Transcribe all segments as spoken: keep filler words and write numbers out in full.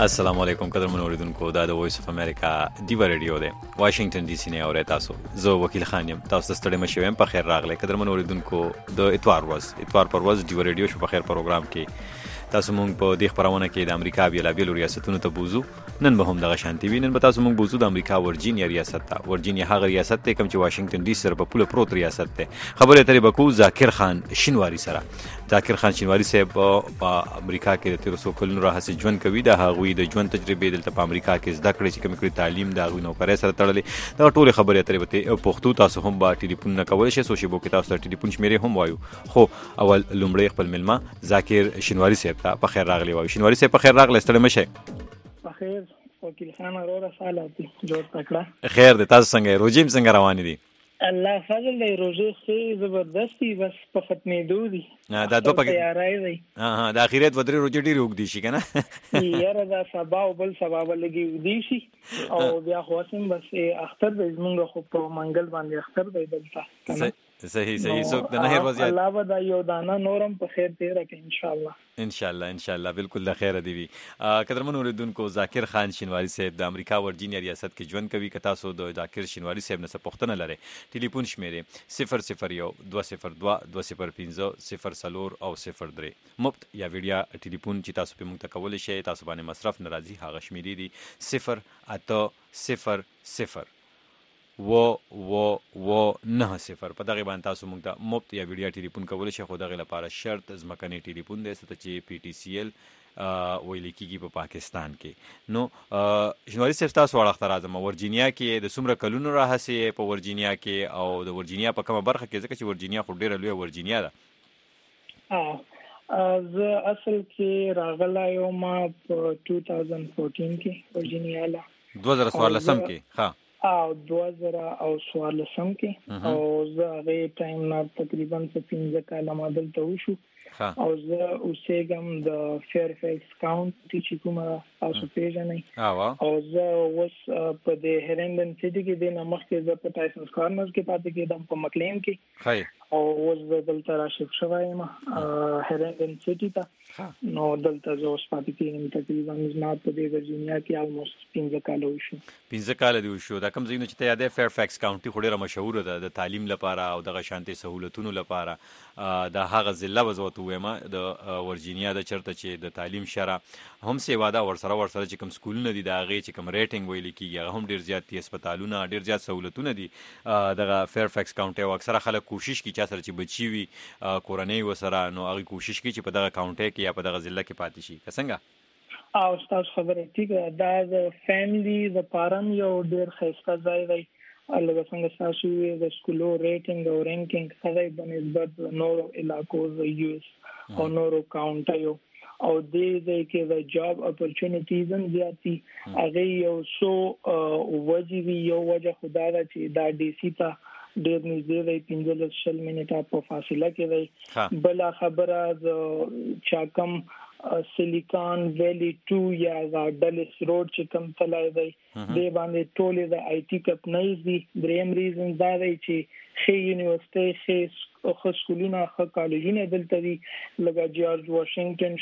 السلام علیکم قدرمن اوریدونکو دا د وایس اف امریکا دیوا ریډیو دی واشنگټن ډي سي نه اورئ تاسو زه وکیل خان یم تاسو ستړي مشئ یم په خیر راغلی قدرمن اوریدونکو د اتوار ورځ اتوار پر ورځ دیوا ریډیو شو په خیر پروګرام کې تاسو مونږ په دې خبرونه کې د امریکا بیلابیل ریاستونو ته بوزو نن به هم دغه شانتي وي نن به تاسو مونږ بوزو د امریکا ورجینیا ریاست ته ورجینیا هغه ریاست ته کوم چې واشنگټن ډي سي سره په پوله پروت ریاست ته خبرې اترې بکو ذاکر خان شینواری سره ذاکر خان شینواری صاحب په امریکا کې د تیر څو کلونو راهیسې ژوند کوي د هغوی د ژوند تجربې دلته په امریکا کې زده کړې چې کوم کړي تعلیم د هغوی نوکرۍ سره تړلې دا ټول خبرې اترې به پښتو تاسو هم با ټلیفون نه کولای شئ سوشي بو کې تاسو ته ټلیفون شمیرې هم وایو خو اول لومړی خپل ملما ذاکر شینواری صاحب ته په خیر راغلی وایو شینواری صاحب په خیر راغلی ستړي مشئ په خیر وکیل خان اورا سالاتي جوړ تکړه خیر د تاسو څنګه روجیم څنګه روان دي الله فضل دی روزه خې زبردستی بس په ختمېدو دي دا دوه پکې تیاری دی ها ها د اخیرت ودرې روزه ډېری وګ دي شي کنه یاره دا سبا او بل سبا ولګي ودی شي او بیا خو سم بس اختر د زمونږ خو په منګل باندې اختر دی دلته صحیح صحیح سو د نه ورځ الله به دا یو دانا نورم په خیر تیر کې ان شاء الله ان شاء الله ان شاء الله بالکل د خیر دی وي قدرمن اوریدونکو ذاکر خان شینواری صاحب د امریکا ورجینیا ریاست کې ژوند کوي که تاسو د ذاکر شینواری صاحب نه څه پوښتنه لرئ ټلیفون شمیرې صفر صفر یو دوه صفر دوه دوه صفر پنځه صفر څلور او صفر درې مفت یا ویډیا ټلیفون چې تاسو په موږ ته کولی شئ تاسو باندې مصرف ناراضي هغه شمیرې دي صفر اته صفر صفر و و و نه صفر په دغه باندې تاسو موږ ته مفت یا ویډیا ټلیفون کولی شئ خو دغه لپاره شرط ځمکنی ټلیفون دی څه چې پی ټي سی ایل ویل کېږي په پاکستان کې نو شینواری صاحب تاسو اړخ ته راځم ورجینیا کې د څومره کلونو راهیسې په ورجینیا کې او د ورجینیا په کومه برخه کې ځکه چې ورجینیا خو ډېره لویه ورجینیا ده زه اصل کې راغلی یم په دوه هزار چودہ کې ورجینیا لا دوه زره څوارلسم کې ها او دوه زره او څوارلسم کې او زه هغه ټایم نه تقریبا پنځه کاله ما دلته وشو او زه اوسېږم د فیرفیکس کاونټي چې کومه تاسو پیژنئ او زه اوس په د هرندن سټي کې د مخکې زه په ټایسنز کارنرز کې پاتې کېدم په مکلین کې او اوس زه دلته راشف شوی یم هرندن سټي ته نو دلته زه اوس پاتې کېږم تقریبا زما په دې ورجینیا کې الموست پنځه کاله وشو پنځه کاله دی وشو دا کوم ځایونه چې ته یادې فیرفیکس کاونټي خو ډېره مشهوره ده د تعلیم لپاره او دغه شانتي سهولتونو لپاره د هغه ضلع وزوت وایم د ورجینیا د چرته چې د تعلیم شره هم سیوا دا ورسره ورسره چې کوم سکولونه دي د هغې چې کوم ریټینګ ویل کېږي هغه هم ډېر زیات دي هسپتالونه ډېر زیات سهولتونه دي دغه فیرفیکس کاونټي او اکثره خلک کوشش کوي چا سره چې بچي وي کورنۍ ورسره نو هغوی کوشش کوي چې په دغه کاونټي کې یا په دغه ضلع کې پاتې شي که څنګه او ستاسو خبره ټیک ده دا د فیملی د پاره یو ډېر ښایسته ځای دی لکه څنګه ستاسو ویل د سکولو ریټینګ او رینکینګ ښه دی په نسبت د نورو علاقو د یو ایس او نورو کاونټیو او دې ځای کې د جاب اپورچونټیز هم زیات دي هغې یو څو وجې وي یو وجه خو دا ده چې دا ډي سي ته ډېر نږدې دی پنځلس شل منټه په فاصله کې دی بله خبره د چا کم سیلیکان ویلی ټو یا ډلس روډ چې کوم تللی دی دې باندې ټولې د آی ټي کمپنیز دي دریم ریزن دا دی چې ښې یونیورسټۍ ښې ښه سکولونه ښه کالجونه دلته دي لکه جارج واشنګټن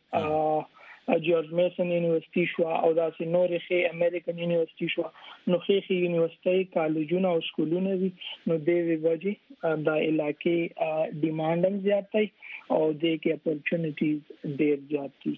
شو جارج میسن یونیورسيټي شو او داسې نورې ښې امریکن یونیورسيټي شو نو ښې ښې یونیورسيټۍ کالجونه او سکولونه دي نو دې وجې د علاقې ډیمانډ هم زیات دی او دې کې اپورچونټیز ډېر زیات دي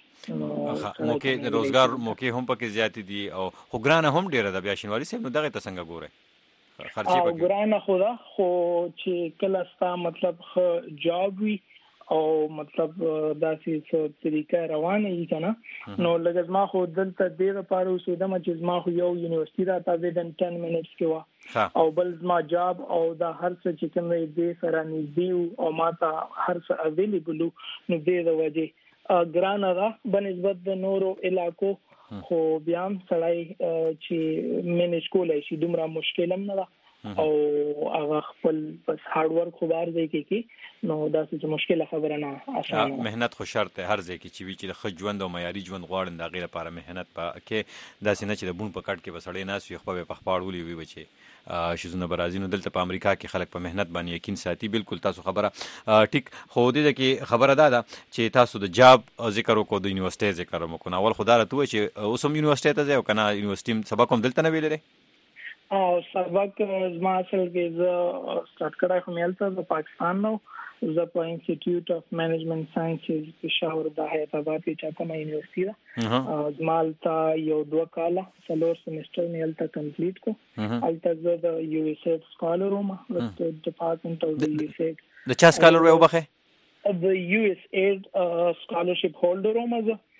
موقع د روزګار موقع هم پکې زیات دي او خو ګرانه هم ډېره ده بیا شینواری صاحب نو دغه ته څنګه ګورئ خرچې پکې ګرانه خو ده خو چې کله ستا مطلب ښه جاب وي او مطلب داسې څه طریقه روانه وي که نه نو لږ زما خو دلته دې دپاره اوسېدم چې زما خو یو یونیورسټي راته ویدن ټن منټس کې وه او بل زما جاب او دا هر څه چې کوم دی دې سره نږدې وو او ما ته هر څه اویلیبل وو نو دې د وجې ګرانه ده بنسبت د نورو علاقو خو بیا هم سړی چې مینج کولی شي دومره مشکل هم نه ده او هغه خپل پس هارد ورک خو بار دی کې نو دا څه مشکله خبره نه اسانه مهنت خو شرط هر ځای کې چې وی چې خ ژوند او معیاري ژوند غواړي د غیر لپاره مهنت په کې داسې نه چې د بون په کټ کې وسړې ناس یو خپل په خپاړولې وي بچي شزونه برازینو دلته په امریکا کې خلک په مهنت باندې یقین ساتي بالکل تاسو خبره ټیک خو دې کې خبره ده چې تاسو د جاب ذکر وکړو د یونیورسيټي ذکر وکړو اول خدای راته چې اوس هم یونیورسيټي ته ځو کنه یونیورسيټي سبق هم دلته نه ویلې او سبق زما اصل کې ز سٹارټ کړای خو مېلته د پاکستان نو زه په انسټیټیوټ اف مینجمنت ساينسز پېښور د حیات آباد کې چاته یونیورسيټي ده زمالتا یو دوه کاله څلور سیمستر مېلته کمپلیټ کو الته زه د یو ایس ایډ سکالر وم د ډپارټمنټ اف د یو ایس ایډ د چا سکالر و وبخه د یو ایس ایډ سکالرشپ هولډر وم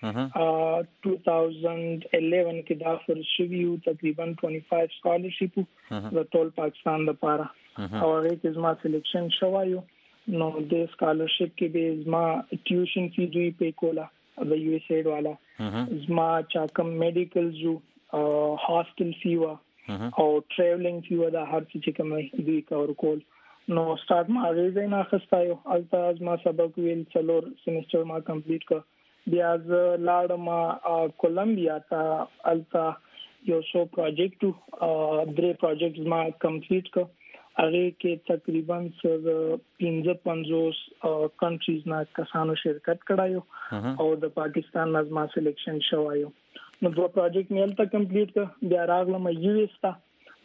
زه two thousand eleven کې دا فرض شوی او تقریبا twenty-five سکالرشپ د ټول پاکستان لپاره او هغه کې زما سلیکشن شوی نو د سکالرشپ کې به زما ټیوشن فی دوی پې کولا د یو ایس ایډ والا زما چا کم میډیکل جو هاستل فی وا او ټریولینګ فی وا دا هر څه چې کوم دوی کور کول نو سٹارټ ما غوښتل نه خستایو الته زما سبق ویل څلور سیمستر ما کمپلیټ ک بیا ز لاړم کولمبیا ته الته یو شو پروجیکټ درې پروجیکټس ما کمپلیټ ک هغه کې تقریبا پنځه پنځوس کنټریز نه کسانو شرکت کړایو او د پاکستان نظم سلیکشن شوایو نو دوه پروجیکټ مې الته کمپلیټ ک بیا راغلم یو ایس ته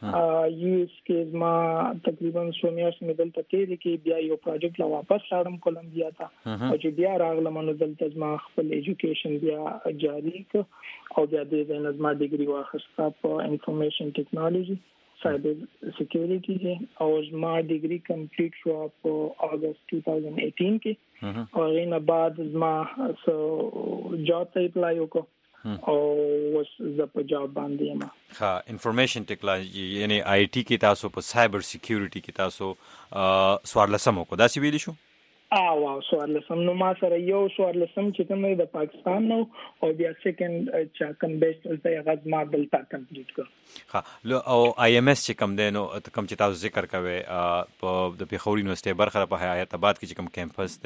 یو ایس کې ما تقریبا سومیاس مې دلته تیرې کې بیا یو پروجیکټ لا واپس لاړم کولمبیا ته او چې بیا راغلم نو دلته ما خپل ایجوکیشن بیا جاری ک او بیا د نظم ډیګري واخیسته په انفارمیشن ټیکنالوژي سایبر سیکیورټي کې او ما ډیګري کمپلیټ شو په اگست twenty eighteen کې او غین بعد ما سو جاب ته اپلای وکړ او وس ز په جاب باندې ما ها انفارمیشن ټیکنالوژي یعنی آی ټی کې تاسو په سایبر سیکیورټي کې تاسو سوارلسم کو دا سی ویلی شو ا واو سوارلسم نو ما سره یو سوارلسم چې کوم د پاکستان نو او بیا سیکنډ چې کوم بیسټ ته غز ما دلته کمپلیټ کړ ها او آی ایم ایس چې کوم دینو کوم چې تاسو ذکر کوي په د پیښور یونیورسيټي برخه په حیات آباد کې چې کوم کیمپس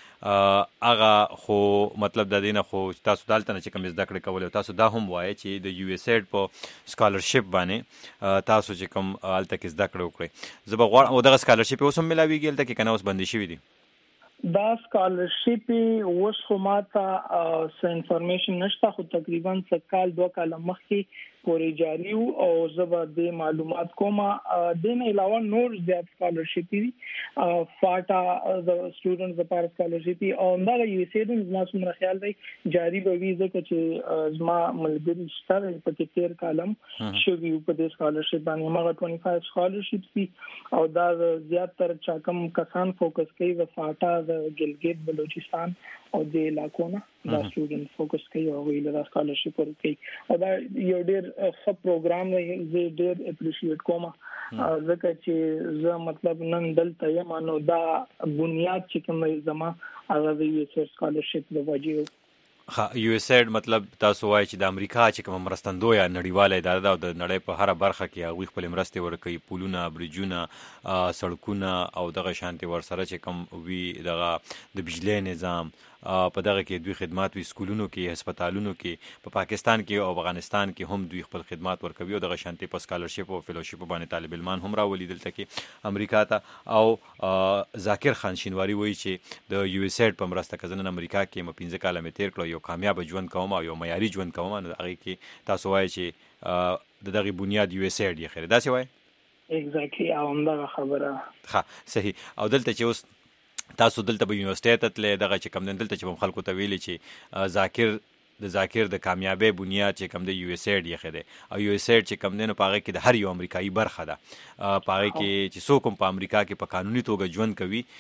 ته اغه خو مطلب د دینه خو تاسو دالته نه چې کوم زده کړې کول تاسو دا هم وایي چې د یو ایس ایډ په سکالرشپ باندې تاسو چې کوم الته کې زده کړې وکړي زه به غواړم او دغه سکالرشپ اوس هم ملاويږي الته کې کنه اوس بندي شوی دی دا سکالرشپ اوس خو ماته س انفارمیشن نشته خو تقریبا څه کال دوه کال مخکې پورې جاری او زبر د معلومات کومه د نه علاوه نور زیات سکالرشپ دي فاټا د سټوډنټس لپاره سکالرشپ او دا یو ایس ایډ زما څومره خیال دی جاری به وي ځکه چې زما ملګری شته په کې تیر کالم شوی په د سکالرشپ باندې هغه twenty-five سکالرشپ دي او دا زیات تر چا کم کسان فوکس کوي د فاټا د ګلګیت بلوچستان او د علاقونو دا سټوډنټ فوکس کوي او ویل دا سکالرشپ ورکوي او دا یو ډېر ښه پروګرام دی زه ډېر اپریشیټ کوم ځکه چې زه مطلب نن دلته یم نو دا بنیاد چې کوم زما هغه د یو ایس سکالرشپ د وجې ها یو ایس ایډ مطلب تاسو وایي چې د امریکا چې کوم مرستندوی یا نړیواله اداره ده او د نړۍ په هر برخه کې هغه خپل مرستې ورکوي پولونه برجونه سړکونه او دغه شانتي ورسره چې کوم وی دغه د بجلی نظام په دغه کې دوی خدمات وی سکولونو کې هسپتالونو کې په پا پاکستان کې او افغانستان کې هم دوی خپل خدمات ورکوي او دغه شانتي په سکالرشپ او فیلوشپ باندې طالب علمان هم راولي دلته کې امریکا ته او ذاکر خان شینواری وایي چې د یو ایس ایډ په مرسته کزنن امریکا کې م پنځه کاله مې تیر کړو یو کامیاب ژوند کوم او یو معیاري ژوند کوم نو هغه کې تاسو وایي چې د دغه بنیاد یو ایس ایډ یې خیر دا سی وایي ایگزیکټلی او همدا خبره ها صحیح او دلته چې اوس تاسو دلته په یونیورسيټي ته تللی دغه چې کوم دلته چې خلکو ته ویلي چې ذاکر د ذاکر د کامیابی بنیاد چې کوم د یو ایس ایډ یې خده او یو ایس ایډ چې کوم دنه پاغه کې د هر یو امریکایي برخه ده پاغه کې چې څوک په امریکا کې په قانوني توګه ژوند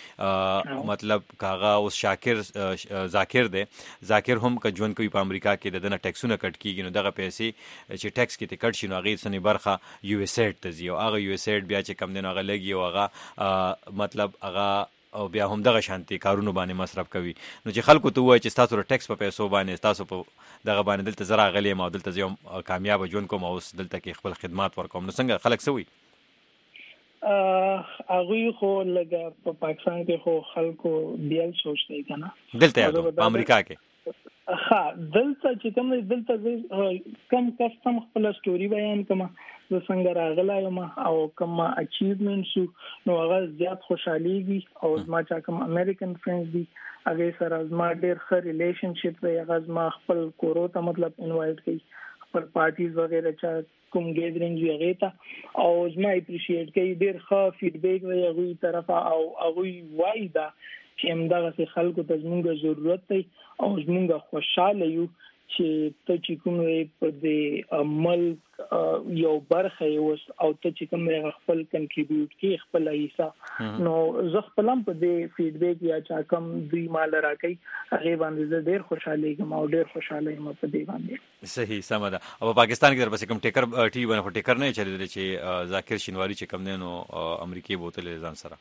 کوي مطلب کاغه اوس شاکر ذاکر ده ذاکر هم که ژوند کوي په امریکا کې د دنه ټیکسونه کټ کیږي نو دغه پیسې چې ټیکس کې ته کټ شي نو هغه سنې برخه یو ایس ایډ ته ځي او هغه یو ایس ایډ بیا چې کوم دنه هغه لګي او هغه مطلب هغه او بیا هم دغه شانتي کارونه باندې مصرف کوي نو چې خلکو ته وایي چې تاسو ټیکس په پیسو باندې تاسو په دغه باندې دلته زرا غلې ما دلته یو کامیاب ژوند کوم او دلته کې خپل خدمات ورکوم نو څنګه خلک سوي هغه خو لګه په پاکستان کې خو خلکو بیل سوچتي کنه دلته په امریکا کې ها دلته چې کوم دلته کم کستم خپل سټوري بیان کوم د څنګه راغلایم او کوم اچیومنټس نو هغه زیات خوشحاليږي او ما چې کوم امریکن فرندز دي هغه سره زما ډېر ښه ریلیشنشپ دی هغه زما خپل کورو ته مطلب انوایټ کوي خپل پارټیز وغیرہ چا کوم ګیدرینګ وغیرہ ته او زما اپریشیټ کوي ډېر ښه فیډبیک دی هغه طرفه او هغه وایي دا چې همدغه خلکو ته زموږ ضرورت دی او زموږ خوشاله یو چې ته چې کوم په دې ملک یو برخه یو او ته چې کوم خپل کنټریبیوټ کې خپل حصہ نو زه خپل په دې فیډبیک یا چا کوم دوی مال راکې هغه باندې ډېر خوشاله یم او ډېر خوشاله یم په دې باندې صحیح سم ده او پاکستان کې در پسې کوم ټیکر ټي باندې ټیکر نه چلیدل چې ذاکر شینواری چې کوم نه نو امریکای بوتل ځان سره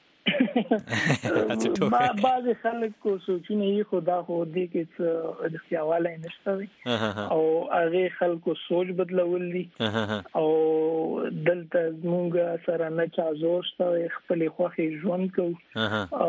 ما بعض خلک کو سوچونه یې خدا خو دې کې د خیاله نشته او هغه خلکو سوچ بدلول دي او دلته موږ سره نه چا زورسته خپل خوخي ژوند کو او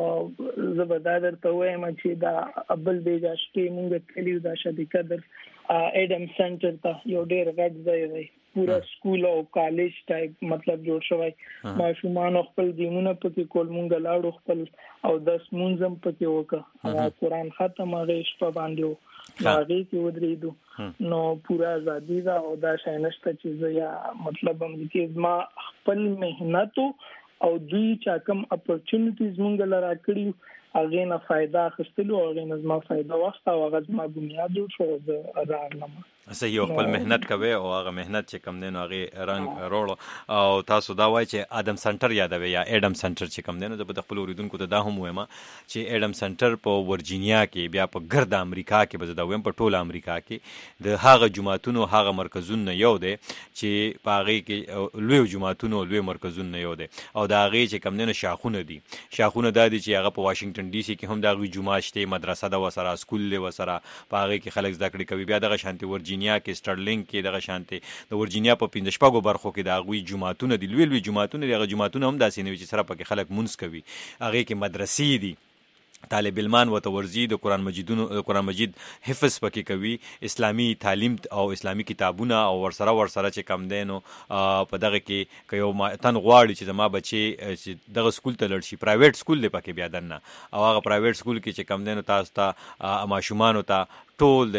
زبردار ته وایم چې دا ابل بیجاش کې موږ کلیو دا شدي قدر اډم سنټر ته یو ډېر غټ ځای دی پورا سکول او کالج ټایپ مطلب جوړ شوی ماشومان خپل دیمونه پکې کول مونږ لاړو خپل او دس مونږم پکې وکړه قرآن ختم هغه شپه باندې هغه کې ودرېدو نو پورا ازادي دا او دا شاینشته چې یا مطلب هم کې ما خپل مهنت او دوی چا کوم اپورتونټیز مونږ لرا کړیو هغه نه فائدہ اخیستلو او هغه نه زما فائدہ واخته او هغه زما بنیاد جوړ شو د راغلم صحیح خپل مهنت کوي او هغه مهنت چې کم دین هغه رنگ روړو او تاسو دا وایي چې ادم سنټر یادوي یا اډم سنټر چې کم دین د خپل اوریدونکو ته دا هم وایم چې اډم سنټر په ورجینیا کې بیا په ګرد امریکا کې به دا وایم په ټوله امریکا کې د هغه جماعتونو هغه مرکزونه یو دي چې په هغه کې لوی جماعتونو لوی مرکزونه یو دي او دا هغه چې کم دین شاخونه دي شاخونه د دې چې هغه په واشنگټن ډي سي کې هم دا غوي جمعه شته مدرسه د وسره سکول له وسره په هغه کې خلک زده کړې کوي بیا دغه شانتي ورجینیا کې سټرلینګ کې دغه شانتي د ورجینیا په پنځه شپږو برخو کې د غوي جماعتونه دي لوی لوی جماعتونه دغه جماعتونه هم داسې نه وي چې سره پکې خلک مونږ کوي هغه کې مدرسې دي طالب علمان وته ورزي د قران مجیدونو قران مجید حفظ پکې کوي اسلامی تعلیم او اسلامی کتابونه او ورسره ورسره چې کم دینو په دغه کې کيو تن غواړي چې زما بچي چې دغه سکول ته لړ شي پرایویټ سکول دی پکې بیا دنه او هغه پرایویټ سکول کې چې کم دینو تاسو ته ماشومان ته ټول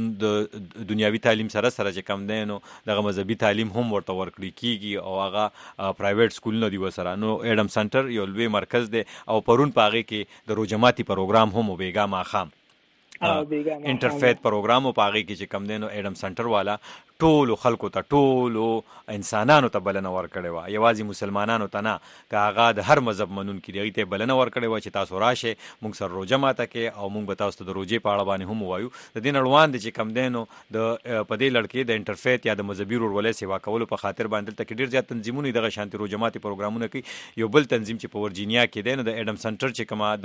د دنیوي تعلیم سره سره چې کم دینو دغه مذهبي تعلیم هم ورته ورکړي کیږي او هغه پرایویټ سکول نه دی وسره نو اډم سنټر یو لوی مرکز دی او پرون پاغه کې د روجماتي پروګرام هم وبېګا ما خام انټرفیت پروګرام او پاغه کې چې کم دینو اډم سنټر والا ټول خلکو ته ټول انسانانو ته بلنه ورکړې و یوازې مسلمانانو ته نه کاغه د هر مذهب منون کې دی ته بلنه ورکړې و چې تاسو راشه موږ سره روزه ماته کې او موږ به تاسو ته د روزې په اړه باندې هم وایو د دین اړوان دي چې کم دینو د پدې لړکې د انټرفیت یا د مذهبي ورولې سیوا کولو په خاطر باندې ته ډیر زیات تنظیمونه دغه شانتي روزماتي پروګرامونه کوي یو بل تنظیم چې په ورجینیا کې دی نو د اډم سنټر چې کما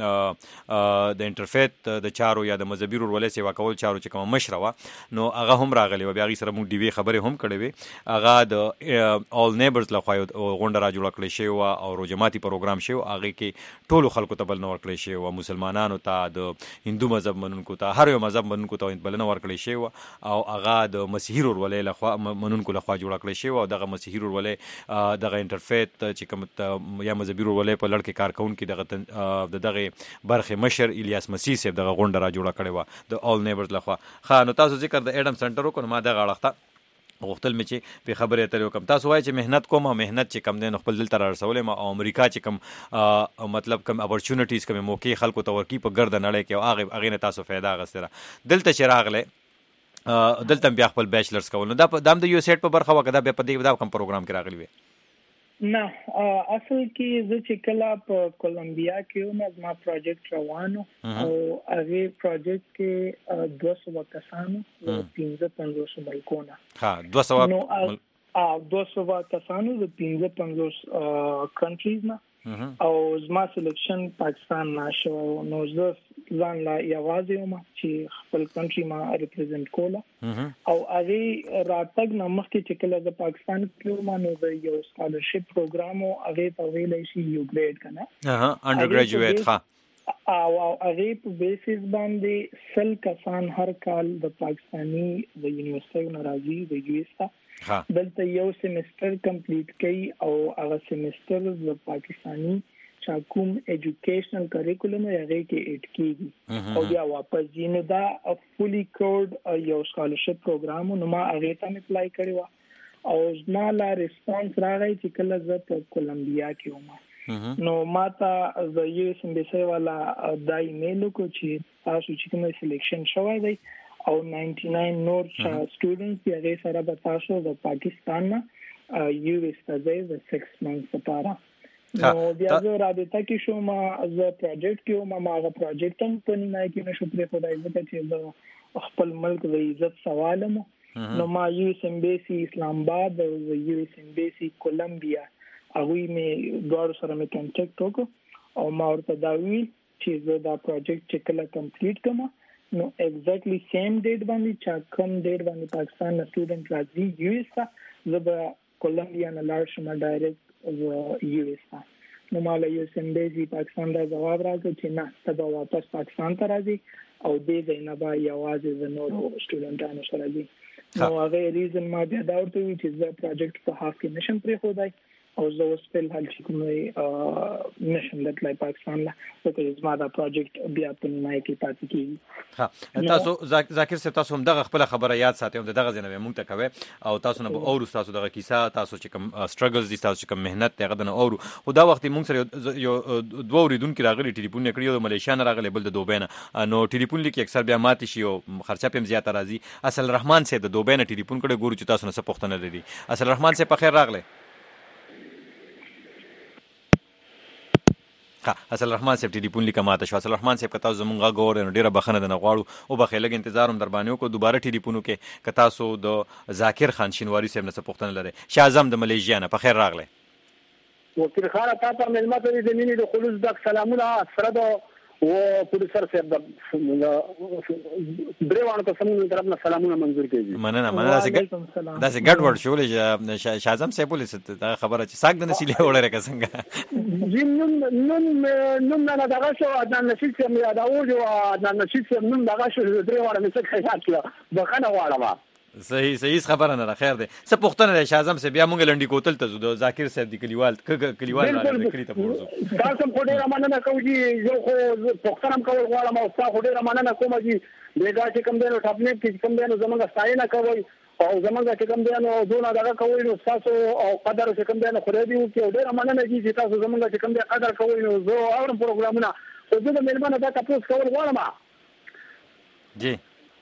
د د انټرفیت د چارو یا د مذهبي ورولې سیوا کول چارو چې کما مشروه نو هغه هم راغلی و بیا غي سره موږ دی وی خبره هم کړې وي هغه د اول نیبرز لخوا غونډه را جوړ کړې شوی او روزماتي پروګرام شوی هغه کې ټولو خلکو ته بل نور کړې شوی او مسلمانانو ته د هندو مذهب منونکو ته هر یو مذهب منونکو ته بل نور کړې شوی او هغه د مسیحي ورولې لخوا منونکو لخوا جوړ کړې شوی او دغه مسیحي ورولې دغه انټرفیت چې کوم یا مذهبي ورولې په لړ کې کارکون کې دغه دغه برخه مشر الیاس مسیح صاحب دغه غونډه را جوړ کړې و د اول نیبرز لخوا خا نو تاسو ذکر د اډم سنټر کو ما دغه اړخته غوښتل مې چې په خبره اترې وکم تاسو وایي چې مهنت کوم مهنت چې کم دین خپل دل تر رسولې ما او امریکا چې کم مطلب کم اپورچونټیز کم موقع خلکو ته ورکی په ګرد نړۍ کې او هغه هغه نه تاسو फायदा غستره دلته چې راغله دلته بیا خپل بیچلرز کول نو دا د یو سیټ په برخه وکړه بیا په دې دا کوم پروګرام کې راغلی وي نه اصل کې زه چې کله په کولمبیا کې نو ما پروجیکټ روانو او هغه پروجیکټ کې دوه سوه کسانو او پنځه پنځوس ملکونه ها دوه سوه ا دوه سوه کسانو د پنځه پنځوس کنټریز نه او زما سلیکشن پاکستان نشو نو زه ځان لا یوازې ما چې خپل کنټری ما ریپرزینټ کوله او هغه راتګ نمخ کې چې کله د پاکستان کې ما نو د یو سکالرشپ پروګرام او هغه په ویلې شي یو ګریډ کنه اها انډر ګریجویټ ها او هغه په بیسس باندې سل کسان هر کال د پاکستانی د یونیورسيټي ناراضي د یو ایس ها دلته یو سیمستر کمپلیټ کړي او هغه سیمستر د پاکستانی چا کوم ایجوکیشنل کریکولم هغه کې اټ کیږي او بیا واپس جینو دا فولي کورد یو سکالرشپ پروګرام نو ما هغه ته اپلای کړو او زما لا ریسپانس راغی چې کله زه په کولمبیا کې وم نو ما ته د یو اس امبیسی والا دا ایمیل کو چې تاسو چې کوم سلیکشن شوی دی او نائنٹی نائن نور سټوډنټس یې هغه سره به تاسو د پاکستان نه یو اس ته د سکس منث لپاره نو بیا زه رابطه کې شوم از پروجیکټ کې ما ما پروجیکټ هم په نیمه کې نشو پرې خدای دې چې د خپل ملک د عزت سوالم نو ما یو اس امبیسی اسلام آباد او یو اس امبیسی کولمبیا هغه می دوه سره می کانټیکټ وکړ او ما ورته دا ویل چې زه دا پروجیکټ چې کله کمپلیټ کړم نو ایگزیکټلی سیم ډیټ باندې چې کوم ډیټ باندې پاکستان نه سټوډنټ راځي یو اس ته زه کولمبیا نه لاړ شم ډایرکټ یو اس ته نو مال یو اس امبیسی پاکستان دا جواب راکړ چې نه تبا واپس پاکستان ته راځي او دې ځای نه به یوازې د نورو سټوډنټانو سره دي نو هغه ریزن ما بیا دا ورته وی چې زه پروجیکټ په هاف کې نشم پرې خدای او زه اوس په حال چې کومه نشم لټلای پاکستان لا او زما دا پروجیکټ بیا په نیمه کې پاتې کیږي ها تاسو ذاکر صاحب تاسو هم دغه خپل خبره یاد ساتئ او دغه ځنه مونږ ته کوي او تاسو نه به اور تاسو دغه کیسه تاسو چې کوم سټرګلز دي تاسو چې کوم مهنت دغه نه اور او دا وخت مونږ سره یو دوه ورېدونکو راغلي ټلیفون کړی د ملیشیا نه راغلی بل د دوبۍ نه نو ټلیفون لیکي اکثر بیا مات شي او خرچه پم زیاته راځي اصل رحمان صاحب د دوبۍ نه ټلیفون کړي ګورو چې تاسو نه څه پوښتنه لري اصل رحمان صاحب په خیر راغلی ها اصل رحمان صاحب ټلیفون لیکه ماته شو اصل رحمان صاحب کتاو زمونږه غوړ نو ډیره بخنه د نغواړو او بخې لګ انتظار هم در باندې کو دوباره ټلیفونو کې کتاسو د ذاکر خان شینواری صاحب نه پوښتنه لري شاه اعظم د ملیشیا نه په خیر راغله وکیل خان تاسو ملمت دې د مینې د خلوص د سلامونه سره د او پروډوسر صاحب د بریوانو ته سمون طرفنا سلامونه منظور کیږي مننه مننه څنګه دا څنګه ګډ ورډ شولې شاه اعظم صاحب ولې دا خبره چې ساګ د نسیلې وړه راکا څنګه جنن نن نن نه دغه شو عدنان نشید چې مې دا او جو عدنان نشید چې نن دغه شو بریوانو مې څه خیال کړه بخنه واړه صحیح صحیح خبره نه خیر ده څه پوښتنه ده شاه اعظم صاحب بیا مونږ لنډی کوتل ته زو ذاکر صاحب دی کلیوال کلیوال راغلی کلی ته پورځو دا سم په ډیره مننه کوم چې یو خو پوښتنه کول غواړم او تاسو ډیره مننه کوم چې دغه چې کوم دینو ټاپنیک چې کوم دینو زمونږ ستاینه کوي او زمونږ چې کوم دینو دونه دغه کوي نو تاسو او قدر چې کوم دینو خو دې چې ډیره مننه چې تاسو زمونږ چې کوم دینو قدر کوي نو زه اورم پروګرامونه خو زه د ملمنه دا تاسو کول غواړم جی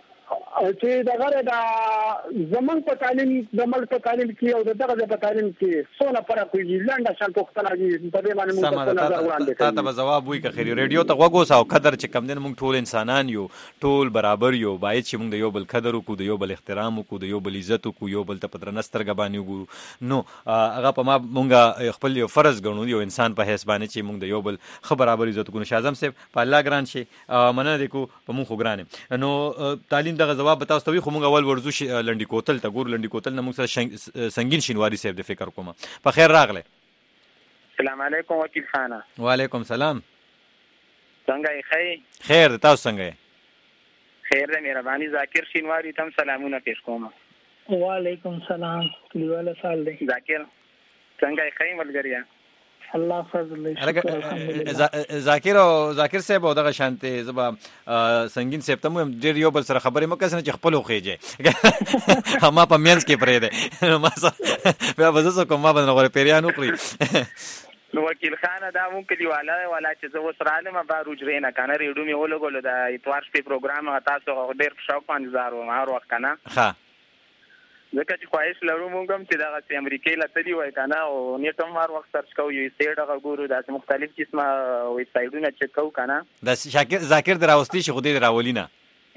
چې دغه دا زمون په تعلیم د ملک په تعلیم کې او دغه په تعلیم کې څونه فرق کوي لنډه شان پوښتنه دي په دې باندې موږ په نظر وړاندې کوي تاسو به جواب وایي که خیر ریډیو ته وګورئ او قدر چې کم دین موږ ټول انسانان یو ټول برابر یو باید چې موږ د یو بل قدر وکړو د یو بل احترام وکړو د یو بل عزت وکړو یو بل ته پدرنستر غبانی وګورو نو هغه په ما موږ خپل یو فرض ګڼو یو انسان په حساب باندې چې موږ د یو بل خبر برابر عزت وکړو شاه اعظم صاحب په الله ګران شي مننه دیکو په موږ خو ګران نو تعلیم دغه جواب تاسو ته خو موږ اول ورزو شي لنډی کوتل ته ګور لنډی کوتل نه موږ سره سنگین شینواری صاحب د فکر کوم په خیر راغله السلام علیکم وکیل خانه وعلیکم سلام څنګه یې خیر خیر تاسو څنګه یې خیر دې مهرباني ذاکر شینواری تم سلامونه پیش کوم وعلیکم سلام کلیواله سال دی ذاکر څنګه یې خیر ملګریا الله فضل شکر ذاکر او ذاکر صاحب او دغه شانته زبا سنگین صاحب ته هم ډیر یو بل سره خبرې مکه سن چې خپل خوېږي ما په مینس کې پرې ده ما بیا وځو کوم ما باندې غوړ پیریانو پرې نو وکیل خانه دا مونږ کلیواله ولا چې زه وسره علم بارو جرینه کنه ریډو می ولګول دا اتوار شپې پروګرام تاسو ډیر شوق باندې زارو ما هر وخت کنه ها ځکه چې خواهش لرو موږ هم چې دغه چې امریکای له تدي وای کنه او نیټ هم هر وخت سرچ کوو یو سټ هغه ګورو داسې مختلف قسمه ویب سایټونه چک کوو کنه دا شاکر ذاکر دراوستي شي خو دې راولینه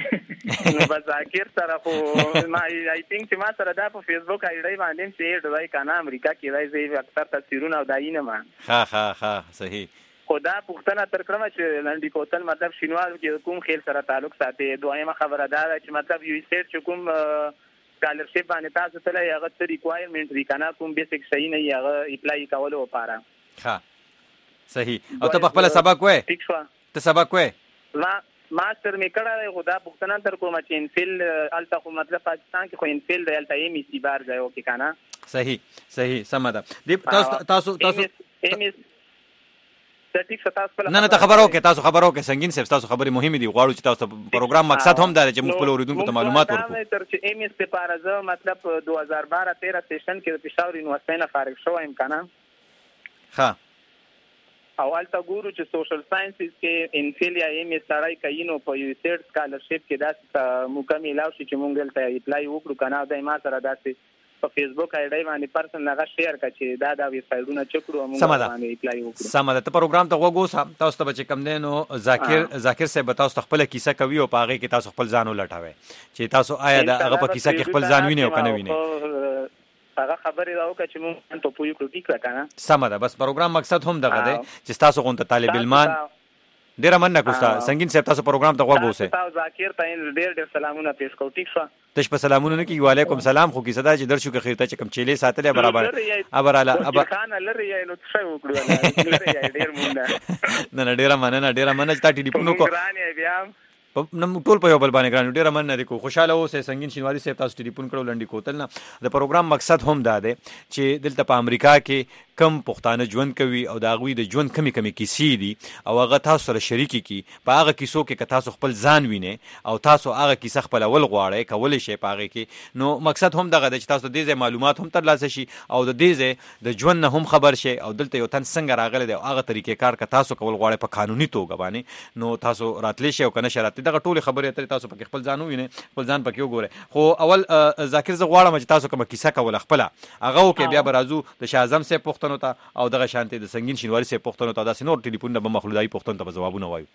نو بس ذاکر سره خو ما آی تھنک چې ما سره دا په فیسبوک آی ډی باندې چې ډوای کنه امریکا کې راځي اکثر تصویرونه او داینه ما ها ها ها صحیح خدا پښتنه تر کړم چې لنډی کوتل مطلب شینوال کې کوم خیل سره تعلق ساتي دویمه خبره دا چې مطلب یو سیټ چې کوم سکالرشپ باندې تاسو ته هغه ته ریکوایرمنټ وی کنه کوم بیسیک صحیح نه هغه اپلای کول او پاره ها صحیح او ته په خپل سبق وې ٹھیک شو ته سبق وې ما ماستر می کړه خدا پښتنه تر کوم چې انفیل الته خو مطلب پاکستان کې خو انفیل د الته ایم سی بار ځای او کې کنه صحیح صحیح سم ده تاسو تاسو تاسو ایم اس ټیک تاسو نه نه ته خبرو کې تاسو خبرو کې سنگین صاحب تاسو خبرې مهمه دي غواړو چې تاسو پروګرام مقصد هم دا چې موږ خپل اوریدونکو ته معلومات ورکړو تر چې ایم اس په اړه زه مطلب دو هزار بارہ تیرہ سیشن کې د پېښور یونیورسيټي نه فارغ شوم کنه ها اول تا ګورو چې سوشل ساينسز کې انفیل یا ایم اس سړی کینو په یو سیټ سکالرشپ کې داسې مکمل او چې مونږ ته اپلای وکړو کنه دا ما سره داسې په فیسبوک آی ډی باندې پرسن هغه شیر کړ چې دا دا ویب سایټونه چکړو مونږ باندې اپلای وکړو سم ده ته پروګرام ته وګورئ تاسو ته چې کم دینو ذاکر ذاکر صاحب تاسو خپل کیسه کوي او پاغه کې تاسو خپل ځان ولټاوي چې تاسو آیا دا هغه په کیسه کې خپل ځان ویني او کنه ویني هغه خبرې راو چې مونږ ته پوي کړو ټیک کنه سم ده بس پروګرام مقصد هم دغه دی چې تاسو غونډه طالب علمان ډیر مننه کوستا سنگین صاحب تاسو پروګرام ته وګورئ تاسو ذاکر ته ډیر ډیر سلامونه پیښ کوم ټیک شو تاسو په سلامونه نه کې وعلیکم سلام خو کی صدا چې درشو کې خیرته چې کم چيلې ساتلې برابر ابراله اب خان لری یې نو څه وکړو لری یې ډیر مونږ نه نه ډیر مننه ډیر مننه چې تا ټلیفون کو بیا نم ټول په یو بل باندې ګرانو ډیر مننه کو خوشاله اوسه سنگین شینواری صاحب تاسو ټلیفون کړو لنډی کوتل نه د پروګرام مقصد هم دا دی چې دلته په امریکا کې کم پښتانه ژوند کوي او دا غوي د ژوند کمی کمی کیسې دي او هغه تاسو سره شریکي کی په هغه کیسو کې تاسو خپل ځان ویني او تاسو هغه کیسه خپل اول غواړئ کول شي په هغه کې نو مقصد هم دغه دی چې تاسو د دې معلومات هم ترلاسه شي او د دې د ژوند نه هم خبر شي او دلته یو تن څنګه راغلی دی هغه طریقې کار که تاسو کول غواړئ په قانوني توګه باندې نو تاسو راتلی شي او کنه شرط دغه ټول خبرې ته تاسو په خپل ځان ویني خپل ځان پکې وګورئ خو اول ذاکر زه غواړم چې تاسو کوم کیسه کول خپل هغه وکي بیا برازو د شاعظم سه پښتنو ته او دغه شانتي د سنگین شینواری سه پښتنو ته داسې نور ټلیفون به مخلودای پښتون ته جوابونه وایو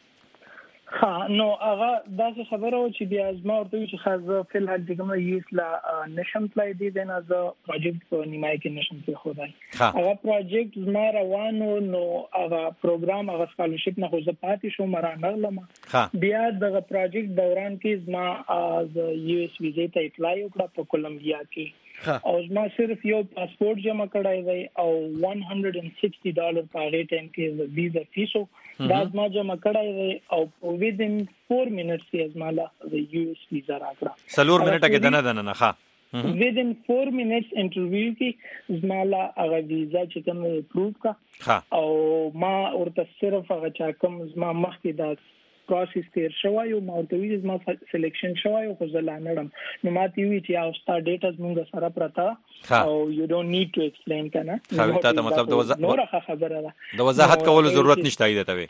ها نو هغه داسې خبره و چې بیا ازما ورته چې خاصه فل حال دغه یوس لا نشم پلای دی دنه از پروجیکټ په نیمای کې نشم په خدای هغه پروجیکټ زما روانو نو هغه پروګرام هغه سکالرشپ نه خو زه پاتې شوم مرانه لما بیا دغه پروجیکټ دوران کې زما از یو اس ویزا ته اپلای وکړه په کولمبیا کې او زما صرف یو پاسپورت جمع کړای دی او one hundred sixty ډالر په هغه ټایم کې ویزا فیسو دا زما جمع کړای دی او within four minutes کې زما لا د یو اس ویزا راکړه سلور منټه کې دنه دنه نه ښه within four minutes انټرویو کې زما لا هغه ویزا چې کوم اپروو کا او ما ورته صرف هغه چا کوم زما مخکې دا پروسس تیر شوی او ماورتوی زما سلیکشن شوی او ځلانړم نو ماته وی چې او ستا ډیټا زموږ سره پراته او یو ډونټ نیډ ټو ایکسپلین کنه خو ته مطلب د وضاحت خبره ده د وضاحت کولو ضرورت نشته ایده ته وی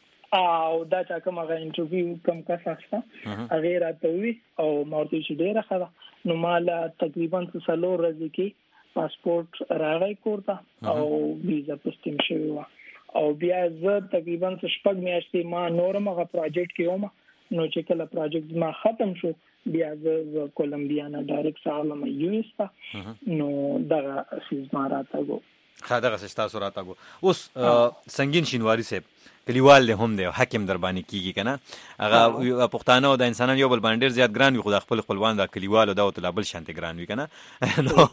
او دا چې کوم هغه انټرویو کوم کا څه هغه راته وی او ماورتوی چې ډیره خبره نو مال تقریبا څلور ورځې کې پاسپورت راغی کوړه او ویزا پستیم شوی و او بیا زه تقریبا شپږ میاشتې ما نورم هغه پروجیکټ کې وم نو چې کله پروجیکټ ما ختم شو بیا زه کولمبیا نه ډایرکټ سالم یو اس ته نو دغه سیز ما راته خا دغه تاسو راته اوس سنگین شینواری صاحب کلیوال له هم دی حکیم در باندې کیږي کنه هغه پښتانه او د انسانانو یو بل باندې ډیر زیات ګران وي خو د خپل خپلوان د کلیوال او د تلابل شانتي ګران وي کنه نو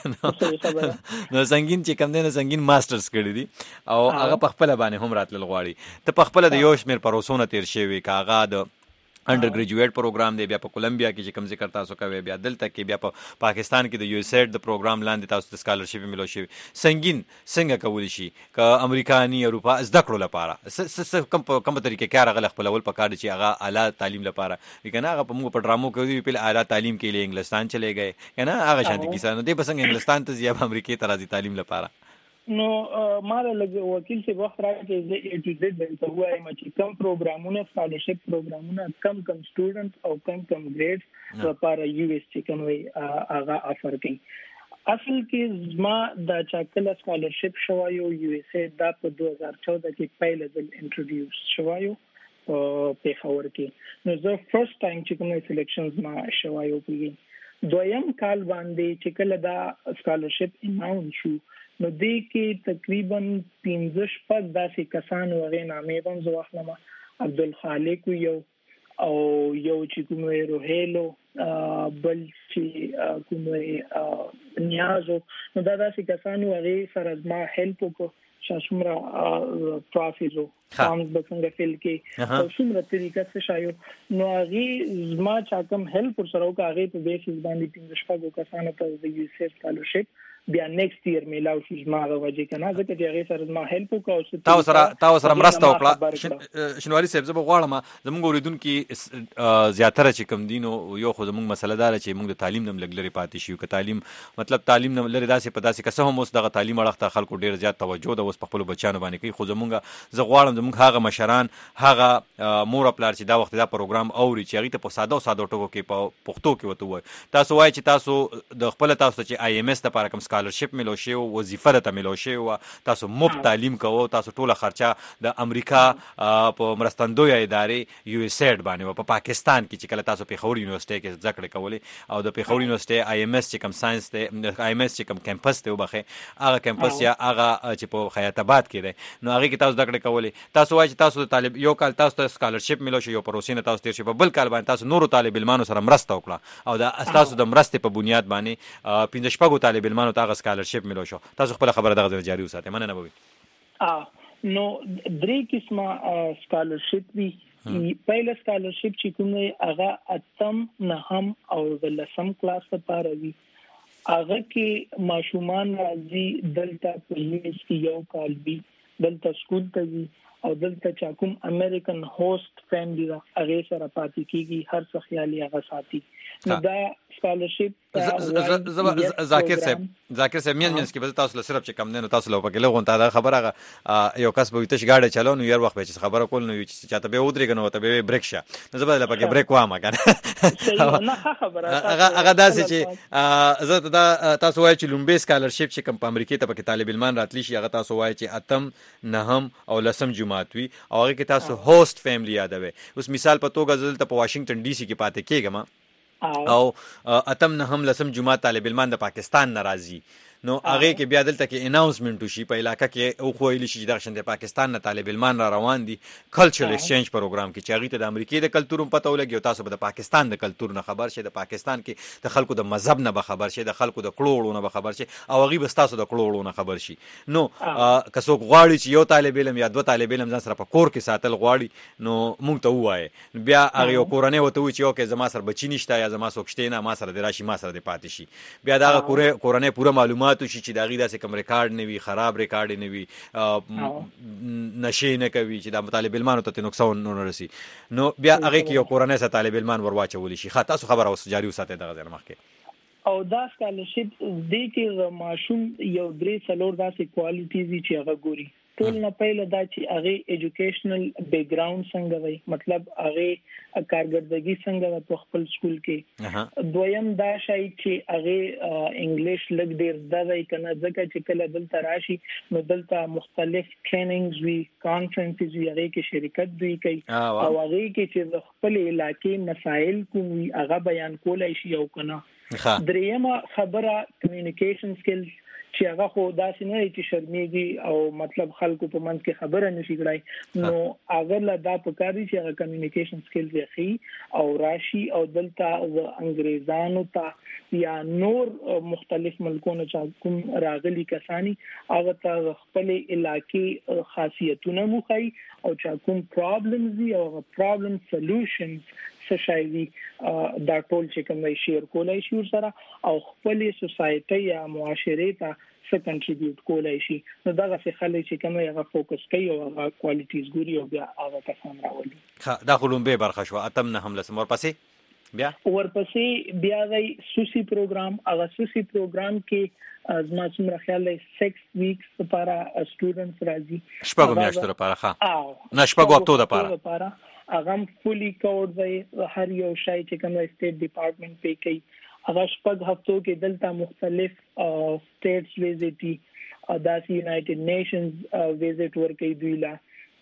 نو سنگین چې کم دی نو سنگین ماسترز کړی دي او هغه په خپل باندې هم راتل غواړي ته په خپل د یو شمیر پروسونه تیر شوی کاغه د انډر ګریجویټ پروګرام دی بیا په کولمبیا کې چې کوم ذکر تاسو کوي بیا دلته کې بیا په پاکستان کې د یو اس ایډ د پروګرام لاندې تاسو د سکالرشپ ملو شي سنگین څنګه کولی شي ک امریکایي اروپا زده کړو لپاره کوم کوم طریقې کار غل خپل اول په کار چې هغه اعلی تعلیم لپاره وکنه هغه په موږ په ډرامو کې دی په اعلی تعلیم کې له انګلستان چلے گئے کنه هغه شانتي کیسه نو دی بسنګ انګلستان ته زیات امریکای ته راځي تعلیم لپاره نو مال لګ وکیل څه وخت راځي چې اې ټو زد د هواي مچ کم پروګرامونه سکالرشپ پروګرامونه کم کم سټوډنټس او کم کم ګریډز لپاره یو اس چې کوم وي هغه افر کوي اصل کې زما د چاکل سکالرشپ شوایو یو اس اے دا په دو هزار چودہ کې پیل ځل انټروډیوس شوایو په پیښور کې نو زه فرست ټایم چې کومه سلیکشنز ما شوای او پیږي دویم کال باندې چې کله دا سکالرشپ اناونس شو نو دې کې تقریبا پنځه شپږ داسې کسان وغه نامې هم زه واخلم عبدالخالق یو او یو چې کومه روهیلو بل چې کومه نیازو نو دا داسې کسان وغه سره ما هیلپ وکړ شاسمرا پروسیسو فارمز بڅنګه فل کې او څومره طریقه څه شایو نو هغه زما چا کوم هیلپ سره او هغه په بیسس باندې پنځه شپږ کسانو ته د یو اس سکالرشپ بیا نیکسټ ایئر میلاو شو زما غوږی کنه ځکه چې هغه سره ما هیلپ وکاو تاسو سره تاسو سره مرسته وکړه شنواری صاحب زه غواړم زموږ اوریدونکو زیاتره چې کم دینو یو خو زموږ مسله دار چې موږ د تعلیم نم لګلري پاتې شو ک تعلیم مطلب تعلیم نم لري داسې په داسې کسه هم اوس دغه تعلیم اړخته خلکو ډیر زیات توجه د اوس په خپل بچانو باندې کوي خو زموږ زه غواړم زموږ هغه مشران هغه مور خپل چې دا وخت دا پروګرام اوري چې هغه ته په ساده او ساده ټکو کې په پښتو کې وته وای تاسو وای چې تاسو د خپل تاسو چې آی ایم ایس لپاره کوم سکالرشپ ملو شي وظیفه ته ملو شي او تاسو مفت تعلیم کوو تاسو ټوله خرچه د امریکا په مرستندوی ادارې یو اس ایډ باندې په پاکستان کې چې کله تاسو په پیښور یونیورسيټي کې ذکر کولې او د پیښور یونیورسيټي آی ایم ایس چې کوم ساينس ته آی ایم ایس چې کوم کیمپس ته وبخه هغه کیمپس یا هغه چې په خیاط آباد کې دی نو هغه کې تاسو ذکر کولې تاسو وایي چې تاسو د طالب یو کال تاسو ته سکالرشپ ملو شي یو پروسې نه تاسو تیر شي په بل کال باندې تاسو نورو طالب علمانو سره مرسته وکړه او د تاسو د مرستې په بنیاد باندې پنځه شپږو طالب علمانو ته سکالرشپ ملو شو تاسو خپل خبره دغه جاری وساتئ مننه بوي ا نو درې قسمه سکالرشپ وی پهله سکالرشپ چې کومه هغه اتم نهم او لسم کلاس لپاره وی هغه کې ماشومان راځي دلته په یوس کې یو کال وی دلته سکول ته وی او دلته چې کوم امریکن هوست فیملی را هغه سره پاتې کیږي هر څه خیالي هغه ساتي نو دا سکالرشپ ذاکر صاحب ذاکر صاحب مین مینس کې به تاسو له صرف چې کم نه تاسو له پکې لغون ته دا خبره یو کس به تاسو غاډه چلو نو یو وخت به خبره کول نو چې چاته به ودرېګ نو ته به بریک شه نو زه به له پکې بریک وامه کنه نه خبره هغه هغه داسې چې زه دا تاسو وایي چې لومبي سکالرشپ چې کم په امریکا ته پکې طالب علمان راتلی شي هغه تاسو وایي چې اتم نهم او لسم جمعات وي او هغه کې تاسو هوست فیملی یادوي اوس مثال په توګه زلته په واشنگټن ډي سي کې پاتې کېږم او اتم نه هم لسم جمعه طالب علمان د پاکستان ناراضي نو هغه کې بیا دلته کې اناونسمنت وشي په علاقې کې او خو ویل شي د شند پاکستان نه طالب علمان را روان دي کلچرل ایکسچینج پروګرام کې چې هغه ته د امریکای د کلچر په پته ولګي او تاسو به د پاکستان د کلچر نه خبر شي د پاکستان کې د خلکو د مذهب نه به خبر شي د خلکو د کړوړو نه به خبر شي او هغه به تاسو د کړوړو نه خبر شي نو که څوک غواړي چې یو طالب علم یا دوه طالب علم ځان سره په کور کې ساتل غواړي نو مونږ ته وایي بیا هغه یو کورنۍ وته وي چې یو کې زما سره بچی نشته یا زما څوک شته نه ما سره د راشي ما سره د پاتې شي بیا دا کورنۍ پوره معلومات شي چې دا کوم ریکارډ نه وي خراب ریکارډ نه وي نشي نه کوي چې د طالب علمانو ته نقصان نه رسي نو بیا هغه کې یو کورنۍ سره طالب علمان ورواچول شي خاطر تاسو خبره اوس جاری وساتئ دغه ځای مخکې او دا سکالرشپ دې کې ماشوم یو درې څلور داسې کوالټیز چې هغه ګوري ټول نه پهله دا چې هغه ایجوکیشنل بیک ګراوند څنګه وي مطلب هغه کارګردګي څنګه په خپل سکول کې دویم دا شای چې هغه انګلیش لګ ډیر دا وی کنه ځکه چې کله دلته راشي نو دلته مختلف ټریننګز وی کانفرنسز وی هغه کې شرکت دوی کوي او هغه کې چې خپل علاقې مسایل کوم هغه بیان کولای شي او کنه دریمه خبره کمیونیکیشن سکلز چې هغه خو داسې نه چې شرمېږي او مطلب خلکو په منځ کې خبره نشي کړای نو هغه لا دا پکاري چې هغه کمیونیکیشن سکلز یې خي او راشي او دلته د انګريزانو ته یا نور مختلف ملکونو چې کوم راغلي کسانی هغه ته خپل علاقې خاصیتونه مخای او چې کوم پرابلمز دي او پرابلم سولوشنز سشایي دا ټول چې کوم شیر کولای شي سره او خپل سوسایټي یا معاشره ته څه کنټریبیوټ کولای شي نو دا غوښه خلک چې کوم هغه فوکس کوي او هغه کوالټیز ګوري او بیا هغه کسان راولي ها دا خلون به برخه شو اتم نه هم لسم ورپسې بیا ورپسې بیا غي سوسي پروګرام هغه سوسي پروګرام کې از ما څومره خیال دی سکس ویکس لپاره سټوډنټس راځي شپږ میاشتې لپاره ښه نه شپږ هفتو لپاره هغه فولي کورد دی هر یو شای چې کوم سټیټ ډپارټمنټ پی کوي هغه شپږ هفتو کې دلته مختلف سټیټس ویزټي او داسې یونایټډ نیشنز ویزټ ورکوي دوی لا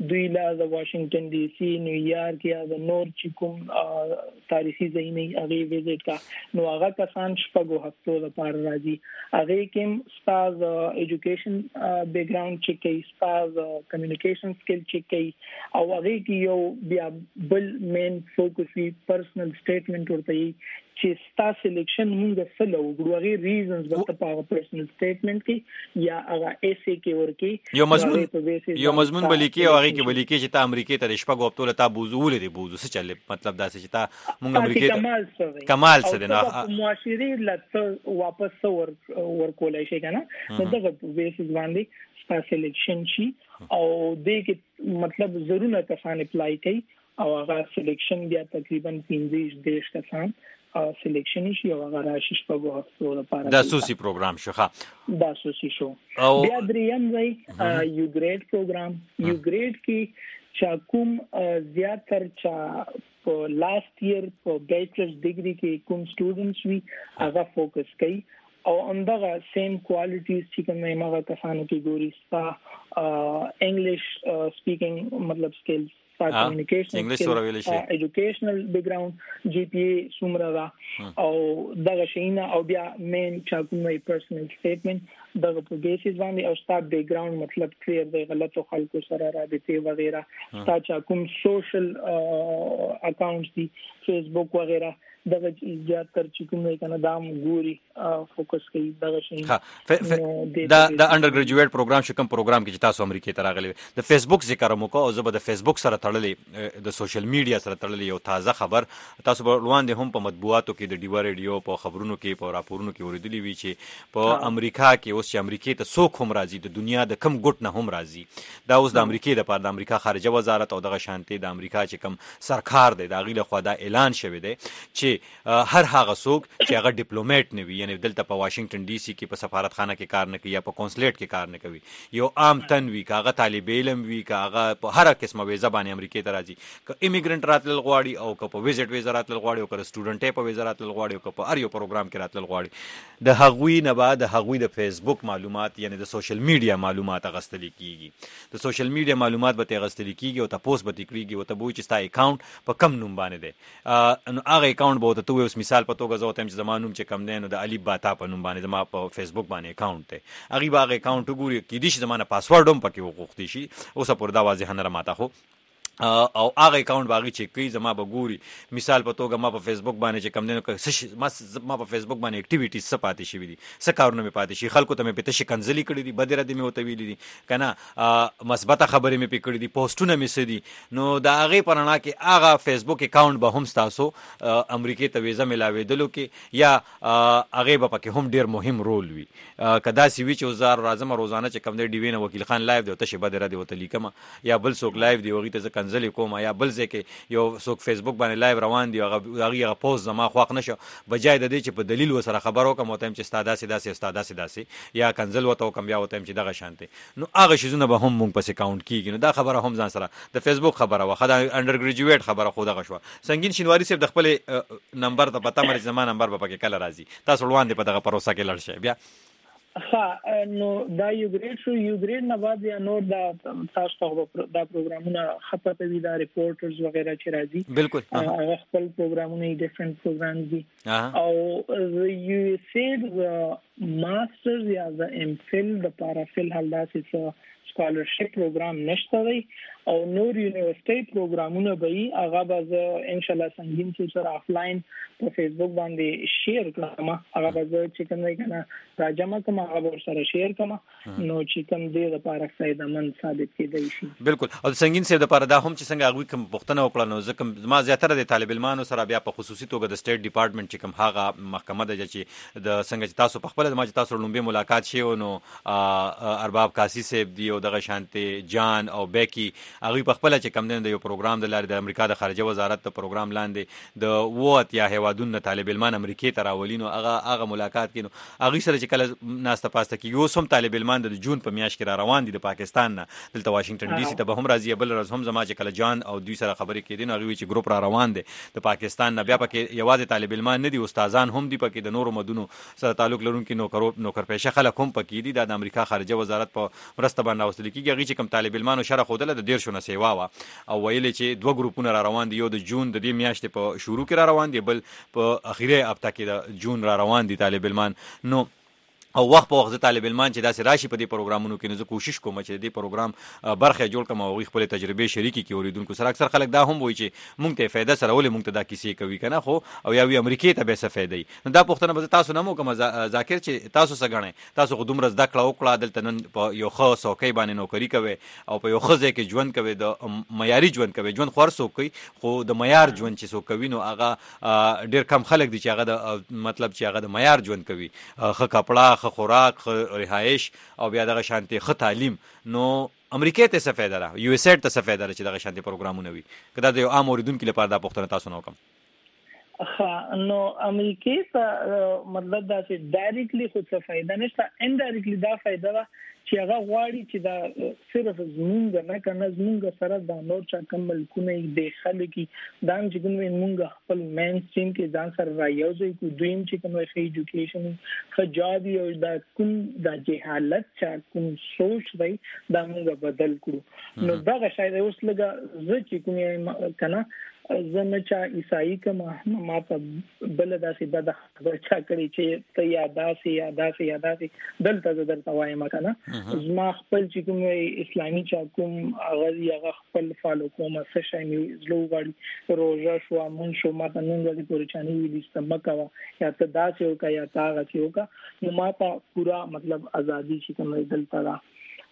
دوی لا د واشنگټن ډي سي نیویارک یا د نور چې کوم تاریخي ځایونه هغه وزټ کا نو هغه کسان شپږو هفتو لپاره راځي هغه کې ستاسو ایجوکیشن بیک ګراوند چیک کوي ستاسو کمیونیکیشن سکل چیک کوي او هغه کې یو بیا بل مین فوکس وی پرسنل سټیټمنټ ورته چې ستا سلیکشن موږ سره وګورو هغه ریزنز ورته په پرسنل سټیټمنټ کې یا هغه ایسے کې ورکی یو مضمون یو مضمون بلیکي او هغه کې بلیکي چې تا امریکا ته شپږ هفتو ته بوزول دي بوزو څه چل مطلب دا چې تا موږ امریکا کمال سره کمال سره نه معاشري لته واپس ور ورکولای شي کنه نو دا په بیسس باندې ستا سلیکشن شي او دې کې مطلب ضروري کسان اپلای کوي او هغه سلیکشن بیا تقریبا پنځه دیش کسان سلیکشن شي او هغه راشي په هفتو لپاره دا سوسی پروګرام شوخه دا سوسی شو بیا دریم ځای یو ګریډ پروګرام یو ګریډ کې چا کوم زیاتر چا په لاست ایئر په بیچلرز ډیګري کې کوم سټوډنټس وی هغه فوکس کوي او اندغه سیم کوالټیز چې کومه ماغه کسانو کې ګوري ستا انګلیش سپیکینګ مطلب سکلز کمیونیکیشن انګلیش سره ویل شي ایجوکیشنل بیک ګراوند جی پی اي سومره دا او دغه شینا او بیا مین چا کومه پرسنل سټیټمنټ دغه په بیسس باندې او ستا بیک ګراوند مطلب کلیر دی غلطو خلکو سره رابطه وغیرہ ستا چا کوم سوشل اکاونټس دي فیسبوک وغیرہ دغه زیاتر چې کومه کنه دا ګوري فوکس کوي دغه شی دا د انډر ګریجویټ پروګرام شکم پروګرام کې چې تاسو امریکا ته راغلي د فیسبوک ذکر مو کو او زه به د فیسبوک سره تړلې د سوشل میډیا سره تړلې یو تازه خبر تاسو به روان دي هم په مطبوعاتو کې د ډیوا ریډیو په خبرونو کې په راپورونو کې اوریدلې وی چې په امریکا کې اوس چې امریکا ته څوک هم راځي د دنیا د کم ګټ نه هم راځي دا اوس د امریکا د پاره د امریکا خارجه وزارت او دغه شانتي د امریکا چې کم سرکار دی دا غیله خو دا اعلان شوی دی چې هر هغه څوک چې هغه ډیپلوماټ نه وي یعنی دلته په واشنگټن ډي سي کې په سفارتخانه کې کار نه کوي یا په کونسلیټ کې کار نه کوي یو عام تن وي کاغه طالب علم وي کاغه په هر قسمه ویزه باندې امریکا ته راځي ک ایمیګرنټ راتل غواړي او ک په ویزټ ویزه راتل غواړي او ک سټوډنټ په ویزه راتل غواړي او ک په هر یو پروګرام کې راتل غواړي د هغوی نه بعد د هغوی د فیسبوک معلومات یعنی د سوشل میډیا معلومات غستل کیږي د سوشل میډیا معلومات به غستل کیږي او تاسو به تکریږي او ته به چې ستا اکاونټ په کم نوم باندې دی نو هغه اکاونټ به ته اوس مثال په توګه زه تم چې زمانوم چې کم دی نو د علي باتا په نوم باندې زما په فیسبوک باندې اکاونټ دی هغه به هغه اکاونټ وګوري کې دي چې زمانه پاسورډ هم پکې وغوښتي شي اوس پر دا واضح نه راته خو او هغه اکاونټ باغی چې کوي زما به ګوري مثال په توګه ما په فیسبوک باندې چې کم دینو ما ما په فیسبوک باندې اکټیویټیز څه پاتې شي دي څه کارونه مې پاتې شي خلکو ته مې پته شي کنځلي کړې دي بدره دي مې وته ویلې دي کنه مثبت خبرې مې پکړې دي پوسټونه مې سدي نو دا هغه پرانا کې هغه فیسبوک اکاونټ به هم تاسو امریکا ته ویزه ملاوي دلو کې یا هغه به پکې هم ډیر مهم رول وي کدا سی وی چې وزار راځم روزانه چې کم دی ډی وی نه وکیل خان لایو دی ته شي بدره دی وته لیکم یا بل څوک لایو دی وغه ته ځل کوم یا بل ځکه یو څوک فیسبوک باندې لایو روان دی هغه هغه پوسټ زما خوښ نشو بجای د دې چې په دلیل وسره خبرو کوم ته چې استاد سي داسې استاد سي داسې یا کنزل وته کوم بیا وته چې دغه شانته نو هغه شیزونه به هم مونږ پس اکاونټ کیږي نو دا خبره هم ځان سره د فیسبوک خبره واخه د انډر ګریجویټ خبره خو دغه شو سنگین شینواری صاحب د خپل نمبر ته پته مری زما نمبر به پکې کله راځي تاسو روان دي په دغه پروسه کې لړ شي بیا ها نو دا یو ګریډ شو یو ګریډ نه بعد یا نور دا تاسو ته دا پروګرامونه خپته وی دا ریپورټرز وغیرہ چې راځي بالکل هغه خپل پروګرامونه ډیفرنٹ پروګرامز دي او یو سید ماسترز یا د ام فل د پارافل هلداسې سکالرشپ پروګرام نشته دی او نور یونیورسيټي پروګرامونه به هغه به ان شاء الله سنگین سره افلاین په فیسبوک باندې شیر کړم هغه به چې کومه کنه راجمه کوم هغه سره شیر کوم نو چې کوم دې لپاره فائدہ مند ثابت کېدای شي بالکل او سنگین سره د لپاره دا هم چې څنګه هغه کوم پښتنه وکړه نو ځکه ما زیاتره د طالب علمانو سره بیا په خصوصي توګه د سټیټ ډپارټمنټ چې کوم هغه محکمه ده چې د څنګه تاسو په خپل د ما چې تاسو لومبي ملاقات شي نو ارباب کاسي صاحب دی او دغه شانته جان او بیکی هغه په خپل چې کم دین د یو پروګرام د لارې د امریکا د خارجه وزارت د پروګرام لاندې د ووت یا هوادون طالب علمان امریکای ته راولینو هغه هغه ملاقات کینو هغه سره چې کله ناسته پاسته کې یو سم طالب علمان د جون په میاشت کې را روان دي د پاکستان نه دلته واشنگټن ډي سي ته به هم راځي بل ورځ هم زما چې کله جان او دوی سره خبرې کېدین هغه چې ګروپ را روان دي د پاکستان نه بیا پکې یوازې طالب علمان نه دي استادان هم دي پکې د نورو مدونو سره تعلق لرونکي نوکر نوکر پېشه خلک هم پکې دي د امریکا خارجه وزارت په مرسته باندې راوستل کېږي هغې چې کوم طالب علمانو شرح ښودله د دېرشو نه سیوا وه او ویلې چې دوه ګروپونه را روان دي یو د جون د دې میاشتې په شروع کې را روان دي بل په اخیری هفته کې د جون را روان دي طالب علمان نو او وخت په وخت طالب علمان چې داسې راشي په دې پروګرامونو کې نو زه کوشش کوم چې دې پروګرام برخه جوړ کړم او هغوی خپلې تجربې شریکې کړي اورېدونکو سره اکثر خلک دا هم وایي چې موږ ته فایده سره ولې موږ ته دا کیسې کوي که نه خو او یا وي امریکې ته بیا څه فایده وي نو دا پوښتنه به زه تاسو نه هم وکړم ذاکر چې تاسو څه ګڼئ تاسو خو دومره زده کړه وکړه دلته نن په یو ښه څوکۍ باندې نوکري کوئ او په یو ښه ځای کې ژوند کوئ د معیاري ژوند کوئ ژوند خو هر څوک کوي خو د معیار ژوند چې څوک کوي نو هغه ډېر کم خلک دي چې هغه د مطلب چې هغه د معیار ژوند کوي ښه کپړه ښه خوراک ښه رهایش او بیا دغه شانتي ښه تعلیم نو امریکې ته څه فایده ده یو اس ایډ ته څه فایده ده چې دغه شانتي پروګرامونه وي که دا د یو عام اورېدونکي لپاره دا پوښتنه تاسو نه وکړم نو امریکې ته مطلب دا چې ډایرکټلی خو څه فایده نشته انډایرکټلی دا فایده ده چې هغه غواړي چې دا صرف زمونږ نه کنه زمونږ سره دا نور چا کوم ملکونه د خلک دا چې کوم مونږ خپل مین سټریم کې ځان سره رايوځي کو دویم چې کوم ښه ایجوکیشن ښه جاب او دا کوم د جهالت چا کوم سوچ دی دا مونږ بدل کړو نو دا شاید اوس لګه زه چې کوم کنه زه نه چا عیسائی کما ما ته بل داسې بد خبر چا کړی چې ته یا داسې یا داسې یا داسې دلته زه درته وایم کنه زما خپل چې کوم اسلامي چا کوم هغه هغه خپل فالو کوم څه شي مې زلو غواړي روژه شو مون شو ما ته نن ورځې پورې چاني ویلي استمکا یا ته داسې وکا یا تا غسی وکا نو ما ته پورا مطلب ازادي چې کوم دلته را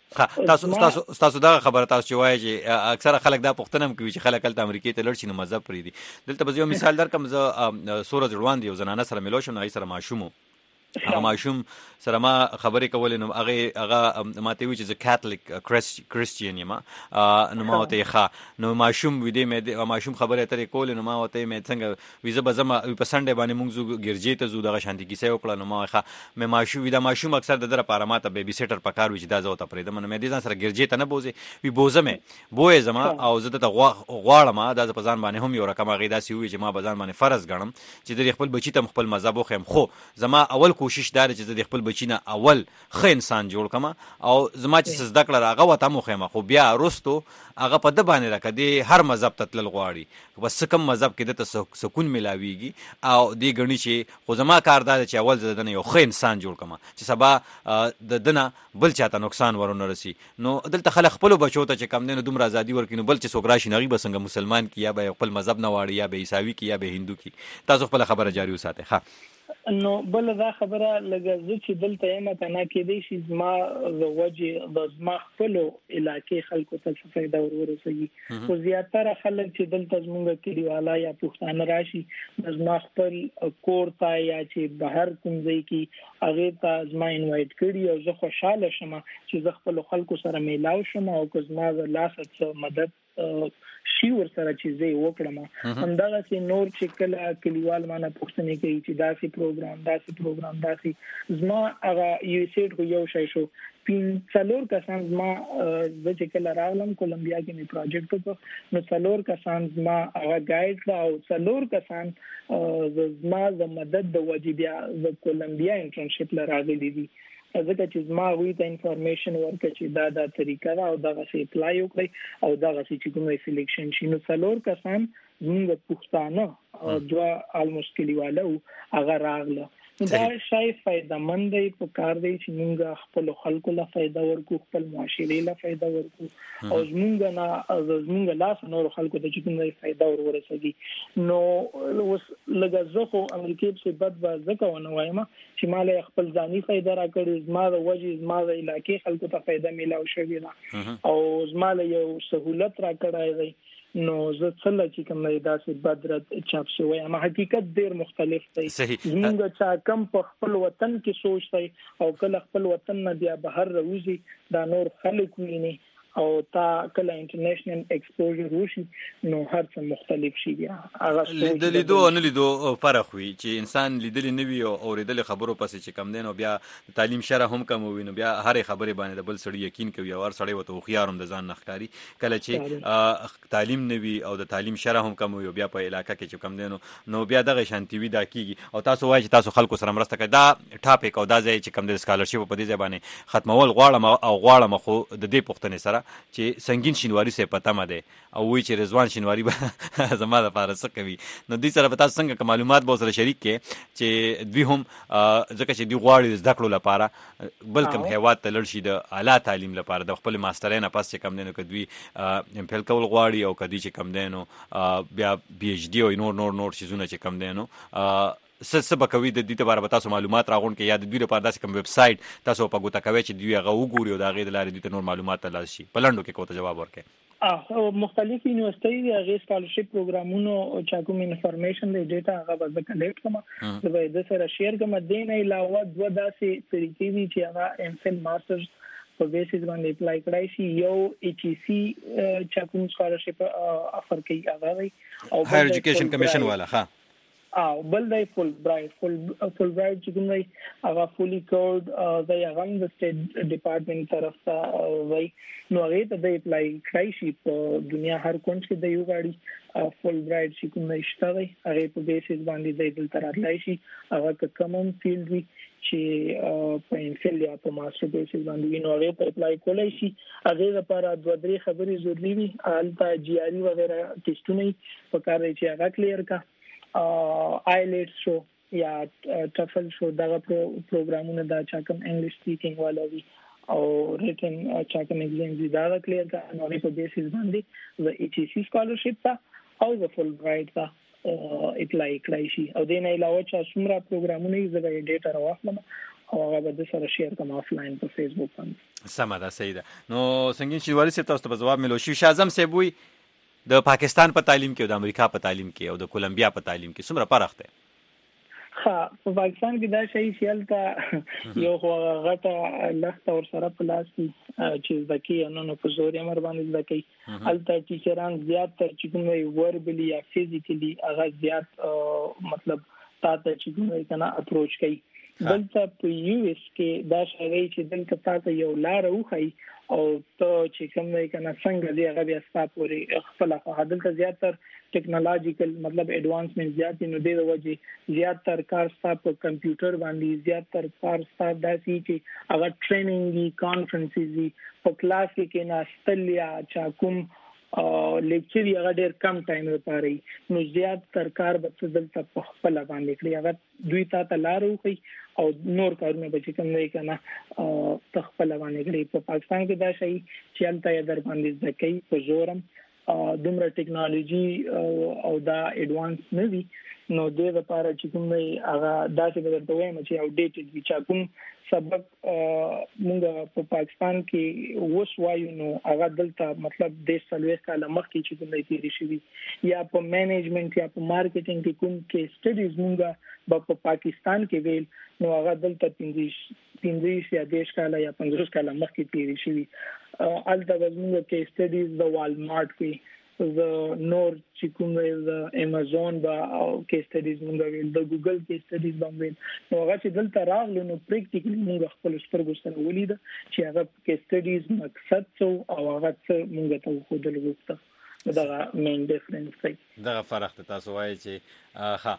تاسو تاسو تاسو دا خبره تاسو چې وایي چې اکثره خلک دا پوښتنه هم کوي چې خلک هلته امریکې ته لړ شي نو مذهب پرېږدي دلته به یو مثال درکړم زه څو ورځې وړاندې یو زنانه سره مېلو شوم هغې سره ماشوم و هغه ماشوم سره ما خبرې کولې نو هغې هغه ما ته وایي چې زه کاتلیک کرسچین یم نو ما ورته یې ښه نو ماشوم ویدې مې ماشوم خبرې اترې کولې نو ما ورته مې څنګه وي زه به ځم په سنډې باندې مونږ ځو ګرجې ته ځو دغه شانتي کیسه یې وکړه نو ما وایي ښه مې ماشوم وي دا ماشوم اکثر د ده لپاره ما ته بیبي سیټر پکار وي چې دا زه ورته پرېږدم نو مې دې ځان سره ګرجې ته نه بوځې وي بوځم یې بویې زما او زه دته غواړم دا زه په ځان باندې هم یو رقم هغې داسې ووایي چې ما به ځان باندې فرض ګڼم چې د خپل بچي ته خپل مذهب وښیم خو زما اول کوشش دا دی چې د خپل بچی نه اول ښه انسان جوړ کما او زما چې زده کړه هغه ورته هم وښیم خو بیا وروستو هغه په ده باندې راکړه دی هر مذهب ته تلل غواړي بس څه کوم مذهب کې دته سکون میلاویږي او دی ګڼي چې خو زما کار دا دی چې اول زه د ده نه یو ښه انسان جوړ کما چې سبا د ده نه بل چاته نقصان ورونه رسي نو دلته خلک خپلو بچو ته چې کم دی نو دومره ازادي ورکړي نو بل چې څوک راشي نو هغوی به څنګه مسلمان کي یا به خپل مذهب نه واړي یا به عیساوي کي یا به هندو کي تاسو خپله خبره جاري وساتئ ښه نو بل دا خبره لږه زه چې دلته یم ته نه کېدی شي زما د وجې د زما خپلو علاقې خلکو ته څه فایده ور ورسوي خو زیاتره خلک چې دلته زموږ کلیواله یا پښتانه راشي زما خپل کور ته یا چې بهر کوم ځای کې هغې ته زما انوایټ کړي او زه خوشحاله شم چې زه خپلو خلکو سره میلاو شم او که زما د لاسه څه مدد شي ورسره چې زه یې وکړم همدغسې نور چې کله کلیوال مانه پوښتنې کوي چې داسې پروګرام داسې پروګرام داسې زما هغه یو سیټ خو یو شی شو څلور کسان زما زه چې کله راغلم کولمبیا کې مې پروجیکټ وکړ نو څلور کسان زما هغه ګایډ کړه او څلور کسان زما د مدد د وجې بیا د کولمبیا انټرنشپ له راغلي دي ځکه چې زما هغوی ته انفارمیشن ورکړه چې دا دا طریقه ده او دغسې اپلای وکړئ او دغسې چې کوم سلیکشن شي نو څلور کسان زموږ پښتانه دوه آلموسټ کلیواله وو هغه راغله دا شای فایده مند دی په کار دی چې موږ خپل خلکو له فایده ورکو خپل معاشرې له فایده ورکو او زموږ نه زموږ لاس نور خلکو ته چې کوم فایده ور ورسېږي نو اوس لږه زه خو امریکې پسې بد به ځکه ونه وایم چې ما له خپل ځاني فایده راکړې زما د وجې زما د علاقې خلکو ته فایده میلاو شوې ده او زما له یو سهولت راکړی دی نو زه څله چې کوم دی داسې بد رد چاپ شوی اما حقیقت ډېر مختلف دی زموږ چا کم په خپل وطن کې سوچ دی او کله خپل وطن نه بیا بهر راوځي دا نور خلک ویني او تا کله انټرنیشنل ایکسپوژر وشي نو هر څه مختلف شي. بیا هغه لیدلو نه لیدو فرق وي چې انسان لیدلی نه وي او اورېدل خبرو پسې چې کم دی نو بیا تعلیم شره هم کم وي نو بیا هرې خبرې باندې د بل سړي یقین کوي او هر سړی ورته هوښیار هم د ځان نه ښکاري. کله چې تعلیم نه وي او د تعلیم شره هم کم وي بیا په علاقه کې چې کم دی نو نو بیا دغه شانتي وي دا کېږي. او تاسو وایئ چې تاسو خلکو سره مرسته کوئ. دا ټاپک او دا ځای چې کم دی د سکالرشپ په دې ځای باندې ختمول غواړم او غواړم خو د دې پوښتنې سره چې سنگین شینواري صاحب په تمه دی او وایي چې رضوان شینواري به زما دپاره څه کوي. نو دوی سره به تاسو څنګه که معلومات به ورسره شریک کړئ چې دوی هم ځکه چې دوی غواړي د زده کړو لپاره بل کوم هیواد ته لړ شي د اعلی تعلیم لپاره د خپل ماسټرۍ نه پس چې کم دی نو که دوی ایم فیل کول غواړي او که دوی چې کم دی نو بیا پی ایچ ډي او نور نور نور څیزونه چې کم دی نو څه څه به کوي د دې لپاره به تاسو معلومات راغونډ کړئ یا د دوی لپاره داسې کوم ویب سایټ تاسو په ګوته کوئ چې دوی هغه وګوري او د هغې د لارې دوی ته نور معلومات ترلاسه شي. په لنډو کې که ورته جواب ورکړئ. مختلف یونیورسيټي د هغې سکالرشپ پروګرامونو چې کوم انفارمیشن دی ډیټا هغه به زه کلیکټ کړم زه به د سره شیر کړم. دې نه علاوه دوه داسې طریقې دي چې هغه ایم فیل ماسټرز په بیسس باندې اپلای کړای شي. یو ایچ ای سی چې کوم سکالرشپ افر کوي هغه دی او هایر ایجوکیشن کمیشن والا ها او بل دی فول برایټ فول فول برایټ چې کوم دی هغه فولي کورد دی هغه د سټیټ ډپارټمنټ طرف ته وای نو هغه ته دی اپلای کړای شي. په دنیا هر کونج کې دی یو غاړي فول برایټ چې کوم دی شته دی هغه په بیسس باندې دی دلته راتلای شي. هغه کوم فیلډ وي چې په انفیل یا په ماستر بیسس باندې نو هغه ته اپلای کولای شي. هغه لپاره دوه درې خبرې ضروري وي. البته جی آر ای وغیرہ ټیسټونه په کار دی چې هغه کلیر کا آیلیټ شو یا ټفل شو دغه پروګرامونه دا چا کوم انګلیش سپیکینګ والا وي او ریټن چا کوم ایگزام دي دا کلیر کا نو په بیسس باندې د ایچ ای سی سکالرشپ ته او د فول برایټ ته اپلای کړای شي. او د نه علاوه چې څومره پروګرامونه یې زه ډیټا راوخلم او هغه به سره شیر کوم آفلاین په فیسبوک باندې. سمه ده صحیح ده. نو سنگین شینواري صاحب تاسو ته جواب ملو شي. شاه اعظم صاحب وي د پاکستان په تعلیم کې او د امریکا په تعلیم کې او د کولمبیا په تعلیم کې څومره فرق دی؟ ها په پاکستان کې دا شی چې هلته یو غټه لخته ور سره په لاس کې چې ځکه نو نو په زور یې مر باندې ځکه هلته ټیچران زیات تر چې کوم وی وربلی یا فزیکلی هغه زیات مطلب تاسو چې کوم کنه اپروچ کوي. دلته په یو اس کې دا شی چې دلته تاسو یو لار وخی او ته چې کوم وی کنه څنګه دی هغه بیا ستاسو پورې خپل هدلته زیات تر ټیکنالوژیکل مطلب ایڈوانسمنت زیات نو دی وجه زیات تر کار ستاسو په کمپیوټر باندې زیات تر کار ستاسو داسې چې هغه ټریننګ دي کانفرنسز په کلاس کې کې ناستل یا چا کوم لیکچر یې هغه ډېر کم ټایم لپاره نو زیات تر کار به څه دلته په خپل باندې کړی هغه دوی ته لارو کوي او نور کارونه به چې کوم دی کنه تخپل باندې کړی. په پاکستان کې دا شی چې هلته یې در باندې ځکه په زورم دومره ټیکنالوژي او دا ایڈوانس نه وي نو د لپاره چې کوم دی هغه داسې به درته وایم چې اؤټ ډیټډ وي. چې کوم سبق موږ په پاکستان کې وس وایو نو هغه دلته مطلب د سلويخ کاله مخکې چې کوم دی تیری شي یا په مینجمنت یا په مارکیټینګ کې کوم کې سټډیز موږ په پاکستان کې ویل نو هغه دلته پنځه پنځه یا دیش کاله یا پنځه کاله مخکې تیری شي. البته موږ کې سټډیز د والمارټ کې د نور چې کوم د امازون با او کې سټډیز موږ ویل د ګوګل کې سټډیز باندې نو هغه چې دلته راغلو نو پریکټیکلی موږ خپل سترګو سره ولید چې هغه کې سټډیز مقصد څه او هغه څه موږ ته خو د لوګته دا مین ډیفرنس دی. دا فرق ته تاسو وایي چې ها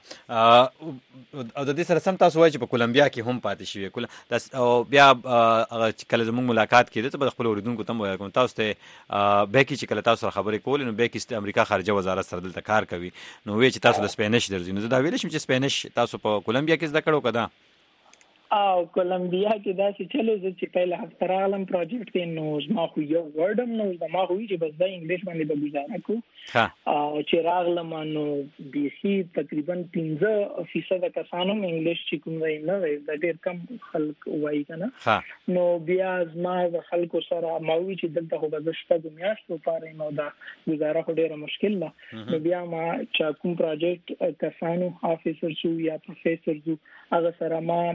او د دې سره سم تاسو وایي چې په کولمبیا کې هم پاتې شوی کول او بیا کله زموږ ملاقات کېده ته خپل اوریدونکو ته وایي کوم تاسو ته بیکی چې کله تاسو خبرې کول نو بیکی ست امریکا خارجه وزارت سره دلته کار کوي نو وی چې تاسو د سپینش درځي نو دا ویل شم چې سپینش تاسو په کولمبیا کې زده کړو کدا او کولمبیا کې دا چې چلو چې پهله هفته راغلم پروجیکټ کې نو زما خو یو ورډم نو زما خو چې بس د انګلیش باندې به گزاره کو او چې راغلم نو بي سي تقریبا پنځه فیصد کسانو انګلیش چې کوم وای نه وای د ډېر کم خلک وای کنه نو بیا زما د خلکو سره ماوي چې دلته خو به شپږ میاشتو پاره نو دا گزاره خو ډېره مشکل ده نو بیا ما چې کوم پروجیکټ کسانو افیسر شو یا پروفیسر شو هغه سره ما مطلب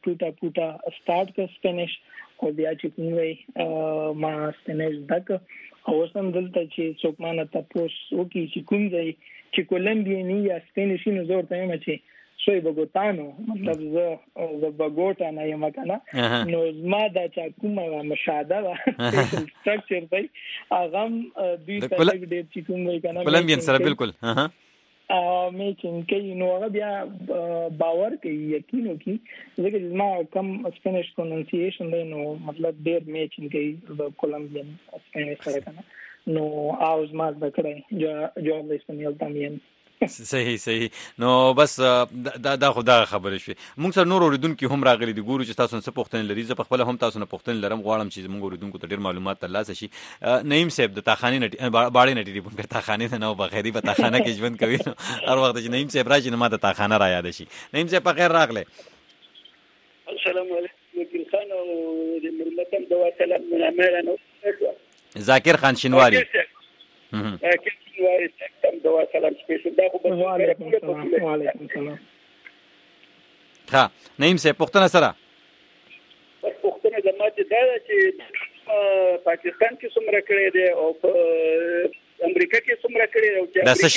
ټوټه پوټه سٹارټ ک سپینش او بیا چې کوم وی ما سپینش دک او سم دلته چې څوک مانه تاسو وکي چې کوم ځای چې کولمبیا نه یا سپینش نو زور ته ما چې soy bogotano مطلب زه د بوګوټا نه یم کنه نو ما دا چې کومه مشاهده سټرکچر دی هغه دوی ته ډېر چې کوم وی کنه کولمبین سره بالکل ها ا میچن کې نو هغه بیا باور کوي یقین کوي ځکه ما کم سپینش پروننسیشن دی نو مطلب ډېر میچن کوي د کولمبین سپینش سره کنه نو اوس ما د کړی جو جو د اسپانیول تامین صحیح صحیح نو بس دا دا خدا خبره شوي موږ سره نور اوریدونکو هم راغلي دي ګورو چې تاسو څه پوښتنه لري زه په خپل هم تاسو نه پوښتنه لرم غواړم چې موږ اوریدونکو ته ډیر معلومات ترلاسه شي نعیم صاحب د تاخاني نټي باړې نټي دی په تاخاني نه نو بغیري په تاخانه کې ژوند کوي هر وخت چې نعیم صاحب راشي نو ما د تاخانه را یاد شي نعیم صاحب په خیر راغله السلام علیکم وکیل خان او د ملتم دوا سلام من امانه ذاکر خان شینواری ذاکر شینواری تم دوا سلام سپیشل دا خو وعلیکم السلام وعلیکم السلام ها نعیم صاحب پښتنه سره پښتنه د ماته دا چې پاکستان کې څومره کړی دی او په امریکا کې څومره کړی دی او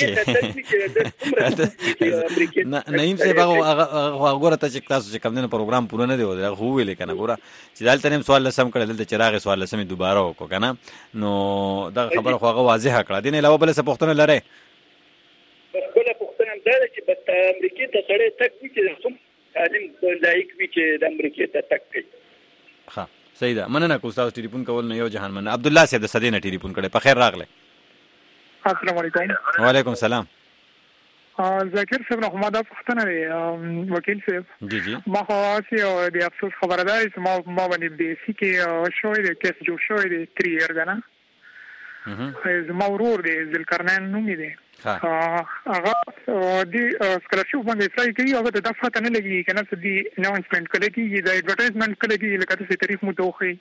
چې نعیم صاحب هغه غوړه ته چې تاسو چې کوم نه پروګرام پوره نه دی ودا خو ویلې کنه ګوره چې دلته نیم سوال لسم کړل دلته چراغ سوال لسم دوباره وکړو کنه نو دا خبره خو هغه واضحه کړه دین علاوه بل څه پښتنه لره بل پښتنه دا چې په امریکا ته سره تک وی چې کوم تعلیم لایق وی چې د امریکا ته تک کوي ها صحیح ده مننه کو تاسو ټلیفون کول نه یو جهان مننه عبد الله صاحب د سدینه ټلیفون کړي په خیر راغله السلام علیکم وعلیکم السلام ذاکر صاحب نو ما دا پښتنه وکیل صاحب جی جی ما خاصي او د افسوس خبره ده چې ما ما باندې د سی کې شوې د کیس جوړ شوې د تری ایئر غنه زما ورور دی ذلکرنین نوم دی هغه د سکالرشپ باندې اپلای کوي هغه د دفعه ته نه لګي کنه چې دی اناونسمنت کړي کیږي د ایڈورټایزمنت کړي کیږي لکه څه تاریخ متوخی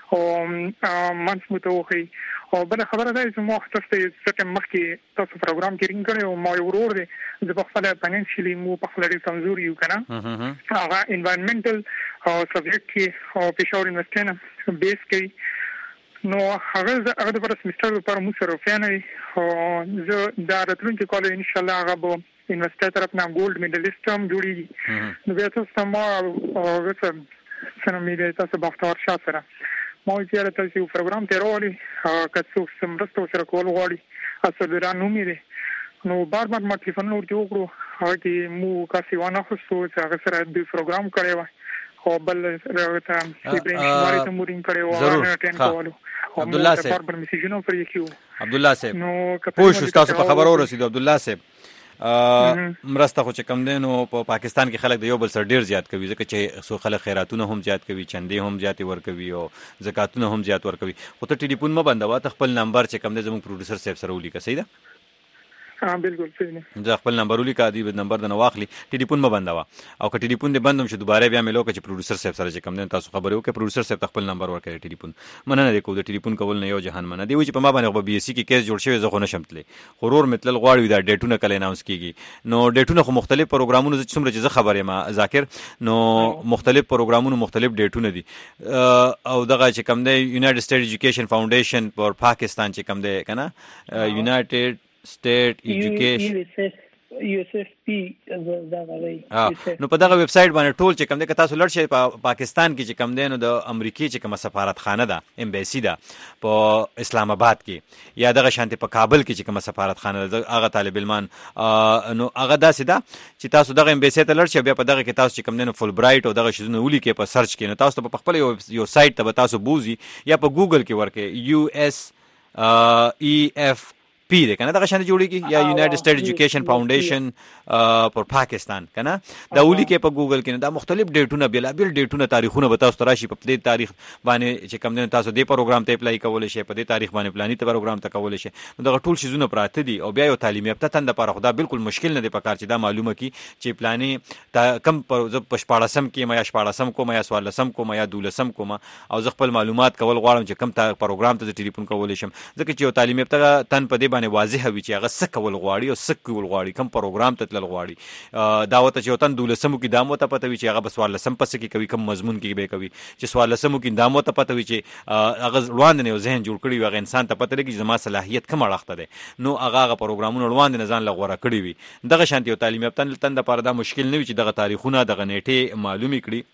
او منث متوخی او بل خبره ده چې مو تاسو ته څه مخکې تاسو پروګرام کې رینګ کړو او ما ورور دی د په خپل فاینانشلی مو په خپل ډیر کمزوري یو کنه هغه انوایرنمنټل او سبجیکټ کې او پېښور یونیورسيټي بیس کې نو هغه هغه د پر سمستر لپاره مو سره فینای او زه دا راتلونکي کال ان شاء الله هغه به یونیورسيټي طرف نه ګولډ میډلیسټ هم جوړیږي نو بیا تاسو ما او وسه څنګه مې د تاسو بختور شاسره ما چې تاسو یو پروګرام تیرولې که څو سمرستو سره کول غواړي اصل درانو مې نو بار بار ما ټلیفون ورته وکړو هغه کې مو کاسي وانه خو چې هغه سره د پروګرام کړی و او بل راته ایبرین شماري ته مورین کړی و هغه ټین کولو عبد الله صاحب پر میسجونو پر یکیو عبد الله صاحب نو پوښ تاسو په خبرو ورسېدو عبد الله صاحب مرسته خو چې کم دین او په پاکستان کې خلک د یو بل سره ډیر زیات کوي ځکه چې سو خلک خیراتونه هم زیات کوي چندې هم زیات ور کوي او زکاتونه هم زیات ور کوي خو ته ټلیفون م بندوا ته خپل نمبر چې کم دی زموږ پروډوسر صاحب سره ولیکه صحیح ده ها بالکل صحیح زه خپل نمبر ولیکا دی نمبر د نواخلی ټلیفون م بندوا او که ټلیفون دې بندوم چې دوباره بیا مې لوکه چې پروډوسر صاحب سره چې کم دی تاسو خبرې وکړئ پروډوسر صاحب خپل نمبر ورکړي ټلیفون مننه دی کو د ټلیفون کول نه یو جهان مننه دی چې په ما باندې بي اس سی کې کیس جوړ شوی زه خو نشم تللی غرور متل غواړي دا ډیټونه کله اناونس کیږي نو ډیټونه خو مختلف پروګرامونو چې څومره چې زه خبرې ما ذاکر نو مختلف پروګرامونو مختلف ډیټونه دي او دغه چې کم دی یونایټډ سټیټ ایجوکیشن فاونډیشن پر پاکستان چې کم دی کنه یونایټډ state education یو اس اف پی دا غوي نو په دغه ویب سټ باندې ټول چې کم دي که تاسو لړ شئ په پاکستان کې چې کم دي نو د امریکای چې کوم سفارتخانه ده امبیسي ده په اسلام آباد کې یا دغه شانتي په کابل کې چې کوم سفارتخانه ده هغه طالب علمان نو هغه داسې ده چې تاسو دغه امبیسي ته لړ شئ بیا په دغه کې تاسو چې کم دي نو فول برایټ او دغه شیزونه ولي کې په سرچ کې نو تاسو په خپل یو سایت ته تاسو بوزي یا په ګوګل کې ورکه یو اس ای اف پی ده کنه دغه شان جوړیږي یا یونایټډ سټیټ ایجوکیشن فاونډیشن پر پاکستان کنه دا ولي کې په ګوګل کې دا مختلف ډیټونه بلا بل ډیټونه تاریخونه به تاسو راشي په دې تاریخ باندې چې کوم دین تاسو دې پروګرام ته اپلای کولای شئ په دې تاریخ باندې پلاني ته پروګرام ته کولای شئ دغه ټول شیزونه پراته دي او بیا یو تعلیم یافته تند لپاره خدا بالکل مشکل نه دی پکار چې دا معلومه کی چې پلاني کم پشپاړسم کې ما یا شپاړسم کوم یا سوالسم کوم یا دولسم کوم او زه خپل معلومات کول غواړم چې کم پروګرام ته ټلیفون کولای شم ځکه چې یو تعلیم یافته تن په دې باندې واضح وي چې هغه څه کول غواړي او څه کول غواړي، کوم پروګرام ته تلل غواړي. دا ورته چې وطن دولسمو کې دا مو ته پته وي چې هغه به څوارلسم پسې کې کوي، کوم مضمون کې به کوي، چې څوارلسمو کې دا مو ته پته وي چې هغه وړاندې یو ذهن جوړ کړي وي، هغه انسان ته پته لګي چې زما صلاحیت کوم اړخ ته دی، نو هغه هغه پروګرامونه وړاندې نه ځان له غوره کړي وي. دغه شانتي یو تعلیم یافته تن دپاره دا مشکل نه وي چې دغه تاریخونه دغه نیټې معلومې کړي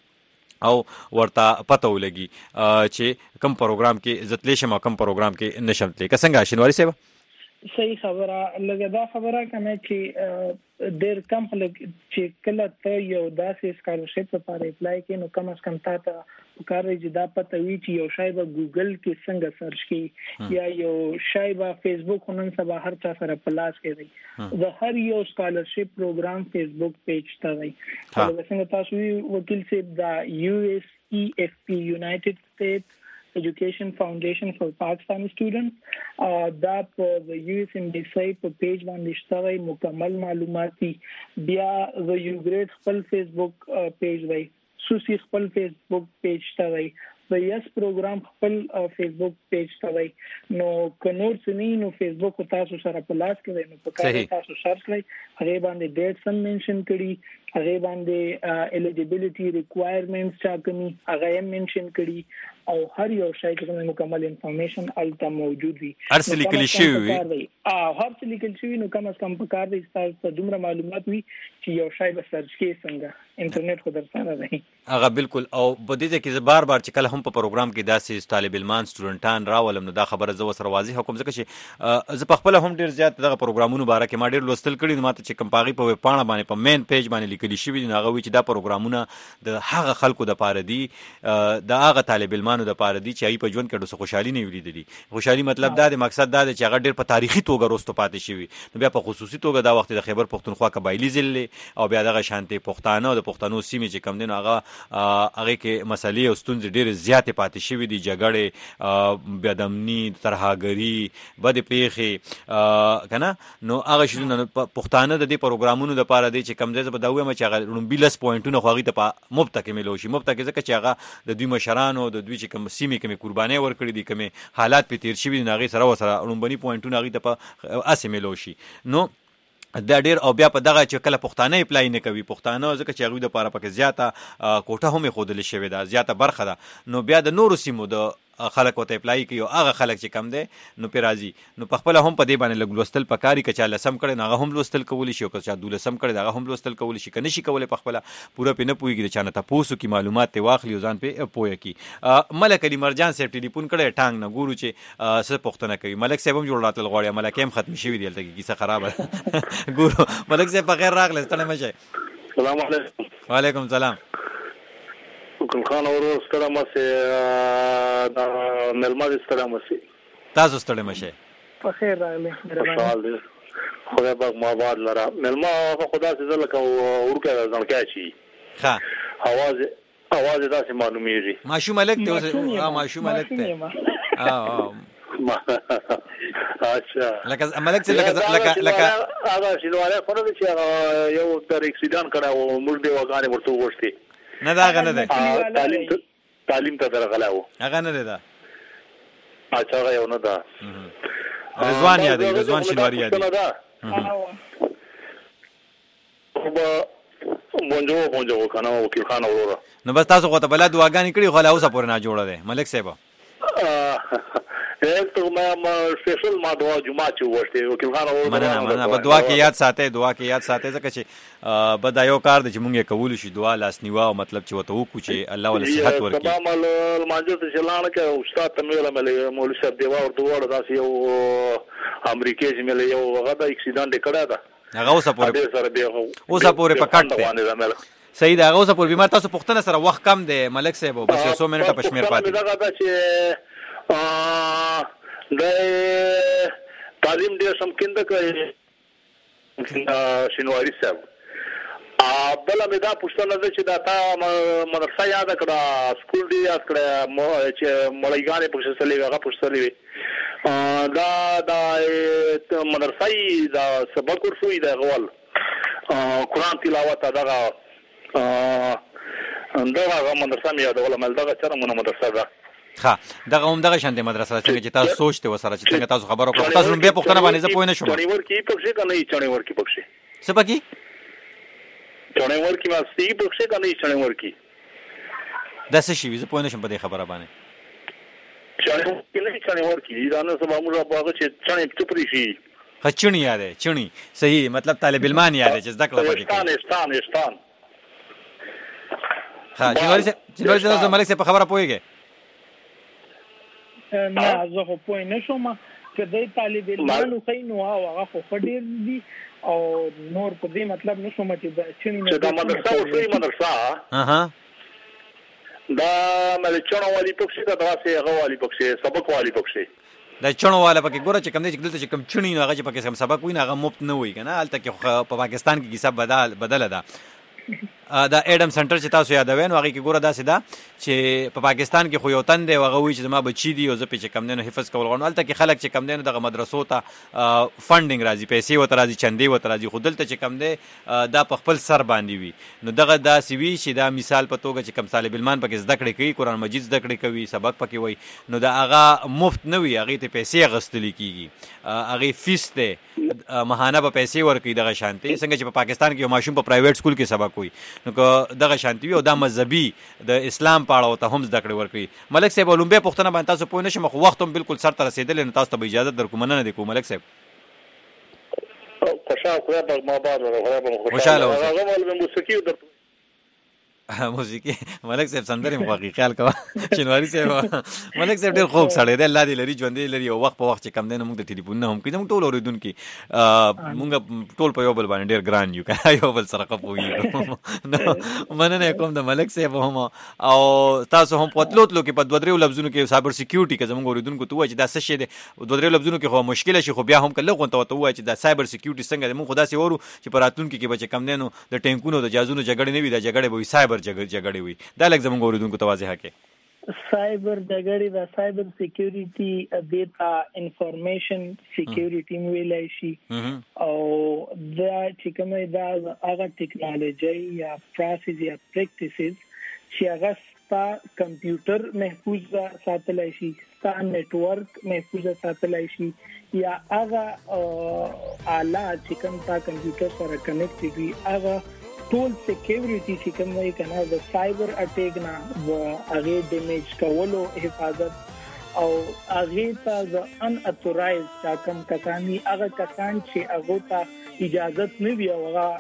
او ورته پته ولګي چې کوم پروګرام کې زه تلی شم او کوم پروګرام کې نشم تلی. که څنګه شینواري صاحب؟ صحیح خبره. لکه دا خبره کنه چې ډېر کم خلک چې کله ته یو داسې سکالرشپ لپاره اپلای کوي نو کم از کم تا ته پکار دی چې دا پته وي چې یو شی به ګوګل کې څنګه سرچ کړي یا یو شی به فیسبوک نن سبا هر چا سره په لاس کې دی. د هر یو سکالرشپ پروګرام فیسبوک پیج ته دی. څنګه تاسو وکیل صاحب دا یو ایس ای ایف پی یونایټډ سټیټس Education Foundation for Pakistani Students دا په یو اس امبیسی په پیج باندې شته مکمل معلوماتي. بیا د یو ګریډ خپل فیسبوک پیج دی، سوسی خپل فیسبوک پیج ته دی، د یس پروګرام خپل فیسبوک پیج ته دی. نو کنور سنی نو فیسبوک تاسو سره په لاس کې دی، نو په کار تاسو سرچ کړئ، هغه باندې ډیټ سم منشن کړي، هغه باندې الیجیبিলিټي ریکوایرمنټس چا کوي هغه یې منشن کړي او هر یو شی کې مکمل انفارمیشن الته موجود وي. هر څه لیکل شوی وي او هر څه لیکل شوی نو کم از کم په کار دی تاسو ته دومره معلومات وي چې یو شی به سرچ کې څنګه انټرنیټ خو درسره دی. هغه بالکل. او په دې کې زه بار بار چې کله هم په پروګرام کې داسې طالب علمان سټوډنټان راولم نو دا خبره زه وسره واضح کوم ځکه چې زه په خپل هم ډیر زیات دغه پروګرامونو باره کې ما ډیر لوستل کړي، نو ماته چې کوم پاغي په پاڼه باندې په مین پیج باندې لیکل شوی دي هغه وی چې دا پروګرامونه د هغه خلکو د پاره دي، د هغه طالب علمانو د پاره دي چې ای په ژوند کې ډېر خوشحالي نه ولیدلي. خوشحالي مطلب دا دی، مقصد دا دی چې هغه ډیر په تاریخي توګه وروسته پاتې شوی. نو بیا په خصوصي توګه دا وخت د خیبر پښتونخوا قبایلی ضلع او بیا دغه شانتي پښتانه او د پښتنو سیمې چې کم دي نو هغه هغه کې مسلې او ستونزې ډېرې زیاتې پاتې شوي دي، جګړې، بېادمني، ترهګري، بدې پیښې که نه. نو هغه شیونه پښتانه د دې پروګرامونو دپاره دی چې کم ځای زه به دا ووایم چې هغه لومبي لس پوینټونه خو هغوی ته په مفته کې میلو شي. مفته کې ځکه چې هغه د دوی مشرانو د دوی چې کوم سیمې کومې قربانۍ ورکړي دي، کومې حالات پې تېر شوي دي، نو هغې سره ورسره لومبني پوینټونه هغوی ته په هسې میلو شي. نو دا ډیر. او بیا په دغه چې کله پښتانه اپلای نه کوي، پښتانه ځکه چې هغوی دپاره پکې زیاته کوټه هم ایښودلې شوې ده، زیاته برخه ده، نو بیا د نورو سیمو د خلک ورته اپلای کوي او هغه خلک چې کم دی نو پرې راځي. نو په خپله هم په دې باندې لږ لوستل پکار وي، که چا لسم کړی نو هغه هم لوستل کولی شي، او که چا دولسم کړی هغه هم لوستل کولی شي، که نه شي کولی په خپله پوره پرې نه پوهېږي د چا نه تپوس وکړي، معلومات ترې واخلي او ځان پرې پوه کړي. ملک علي مرجان صاحب ټلیفون کړی ټانګ نه، ګورو چې څه پوښتنه کوي. ملک صاحب هم جوړ راتلل غواړي، ملکې هم ختمې شوي دي، هلته کې کیسه خرابه ده. ګورو ملک صاحب په خیر راغلی، ستړی مه شئ. سلام علیکم. وعلیکم السلام. ګل خان اورو ستړی مه سئ، دا مېلمه دې ستړی مه سئ. تاسو ستړی مه شئ. په خیر راغلی. خوشحال دی، خدای پاک مو آباد لره. مېلمه خو داسې زه لکه وړوکی د زڼکی اچوي، ښه اواز اواز یې داسې معلومېږي. ماشوم هلک دی اوس، ماشوم هلک دی. اچھا لکه ملک صاحب لکه لکه لکه هغه شینواری خو نه دی چې هغه یو تر اکسیډنټ کړی و، موږ دې وګانې ورته وغوښتې. نه دا هغه نه دی، تعلیم تعلیم ته درغلی و. هغه نه دی دا. اچھا هغه یو نه ده. رضوان یادوي، رضوان شینواري یادوي. بونجو بونجو کنه وکیل خان وروره. نو بس تاسو خو ته بله دعاګانې کړي خو لا اوسه پورې نه جوړه دی ملک صاحب. ایک تو ما سپیشل ما دعا جمعه چې وشته وکیل خان وروره. مننه مننه. په دعا کې یاد ساتئ، دعا کې یاد ساتئ، ځکه چې به دا یو کار دی چې مونږ یې کولی شي، دعا لاسنیوا او مطلب چې ورته وکړو چې الله ولې صحت ورکړي. سبا مال لمانځه ته چې لاړه که استاد ته مې ویله مولوي صاحب دیوا ورته وویل داسې یو امریکې چې مې یو هغه د اکسیډنټ یې کړی ده، هغه اوسه پورې اوسه پورې په کټ دی. صحیح ده، هغه اوسه پورې بیمار. تاسو پوښتنه سره وخت کم دی ملک صاحب، بس یو څو منټه په شمېر پاتې. دغه ده چې د تعلیم ډېر سمکینده کوي شینواري صاحب. بله مې دا پوښتنه ده چې دا تا مدرسه یاده کړه، سکول دې یاد کړی چې مړیګانې پکښې تللې وې، هغه پکښې تللې وې. دا د مدرسه یې دا سبق ورښوي د هغه ول قرآن تلاوت دغه دغه هغه مدرسه مې یادوله، مل دغه څرنګه مدرسه ده. ها دغه هم دغه شانته مدرسه څنګه چې تاسو سوچته وسره چې څنګه تاسو خبرو کوم تاسو به پوښتنه باندې زه پوه نه شوم چڼې ورکی پکې کنه چڼې ورکی پکې څه پکې چڼې ورکی ما سي پکې کنه چڼې ورکی دا څه شي زه پوه نه شم په دې خبره باندې چڼې ورکی نه چڼې ورکی دا نو سبا موږ باغ چې چڼې چپري شي خچونی یاده چونی صحیح مطلب طالب علمان یاده چې ذکر پکې استان استان استان ها جنواري سے جنواري سے ملک سے په خبره پويږي نه زه خو پوه نه شوم کله طالب علمانو خو نو هغه خو ډیر دي او نور په دې مطلب نشم چې دا چونی نه دا مدرسه او شي مدرسه اها دا مله چونو والی پکې دا واسه هغه والی پکې سبق والی پکې دا چونو والا پکې ګوره چې کم دي چې دلته چې کم چونی نه هغه چې پکې سم سبق ویني هغه مفت نه وي کنه البته کې په پاکستان کې کیسه بدل بدل ده دا اډم سنټر چې تاسو یادوي نو هغه کې ګوره داسې ده چې په پاکستان کې خو یو تن دی هغه وی چې زما بچی دی او زه په کم دنو حفظ کول غواړم البته کې خلک چې کم دنو دغه مدرسو ته فندینګ راځي پیسې و ترازي چندې و ترازي خو دلته چې کم دی دا په خپل سر باندې وي نو دغه داسې وی چې دا مثال په توګه چې کم طالب علمان پکې زده کړې کوي قران مجید زده کړې کوي سبق پکې وای نو دا هغه مفت نه وي هغه ته پیسې غستل کیږي هغه فیس ته ماهانه په پیسې ورکړي دغه شانتي څنګه چې په پاکستان کې یو ماشوم په پرایویټ سکول کې سبق وای نو دغه شانتي او دا مذهبي د اسلام په اړه ته هم زده کړې ورکړي ملک صاحب لومبه پښتنه باندې تاسو پوه نشم خو وخت هم بالکل سر ته رسیدل نه تاسو ته اجازه درکوم نه دی کوم ملک صاحب خوشاله خو به ما بعد راغله خوشاله هغه ول موسیقي در موسیقي ملک صاحب سندرې مخاقي خیال کوه شنواری صاحب ملک صاحب ډېر خوب سړی دی الله دې لري ژوندې لري او وخت په وخت چې کم دی نو موږ د ټلیفون نه هم کوي موږ ټول اورېدونکي موږ ټول په یو بل باندې ډېر ګران یو که یو بل سره ښه پوهېږو نو مننه کوم د ملک صاحب هم او تاسو هم په تلو تلو کې په دوه درېو لفظونو کې سایبر سکیورټي که زموږ اورېدونکو ته ووایي چې دا څه شی دی دوه درېو لفظونو کې خو مشکله شي خو بیا هم که لږ غونته ورته ووایي چې دا سایبر سکیورټي څنګه دی موږ خو داسې اورو چې په راتلونکي کې به چې کم دی نو د ټینکونو د جهازونو جګړې نه وي دا جګړې به وي سایبر جګړې وي دا لږ زموږ اورېدونکو ته واضحه کړئ سایبر جګړې د سایبر سکیورټي دیتا انفارمیشن سکیورټي ویلای شي او دا چې کومه دا هغه ټیکنالوژي یا پروسس یا پریکټیسز چې هغه ستا کمپیوټر محفوظ ساتلای شي ستا نیټورک محفوظ ساتلای شي یا هغه آلات چې کوم تا کمپیوټر سره کنیکټ وي هغه ټول سکیورټي چې کوم وایي کنه د سایبر اٹیک نه و هغه ډیمیج کولو حفاظت او هغه ته د ان اتورایز چې کوم کسانی هغه کسان چې هغه ته اجازه نه وی هغه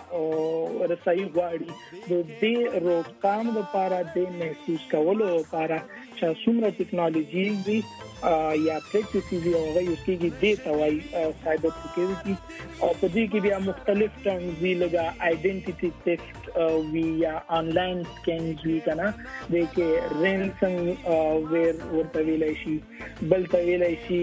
رسایي غواړي د دې روکثام لپاره د محسوس کولو لپاره چې څومره ټیکنالوژي وي یا پریکټیسز یو هغه یو کېږي د توای سایبر سکیورټي او په دې کې بیا مختلف ټرمز دي لکه آیډنټیټي تھیفت وی یا آنلاین سکیمز وی کنه د کې رینسم ویر ورته ویلای شي بل ته ویلای شي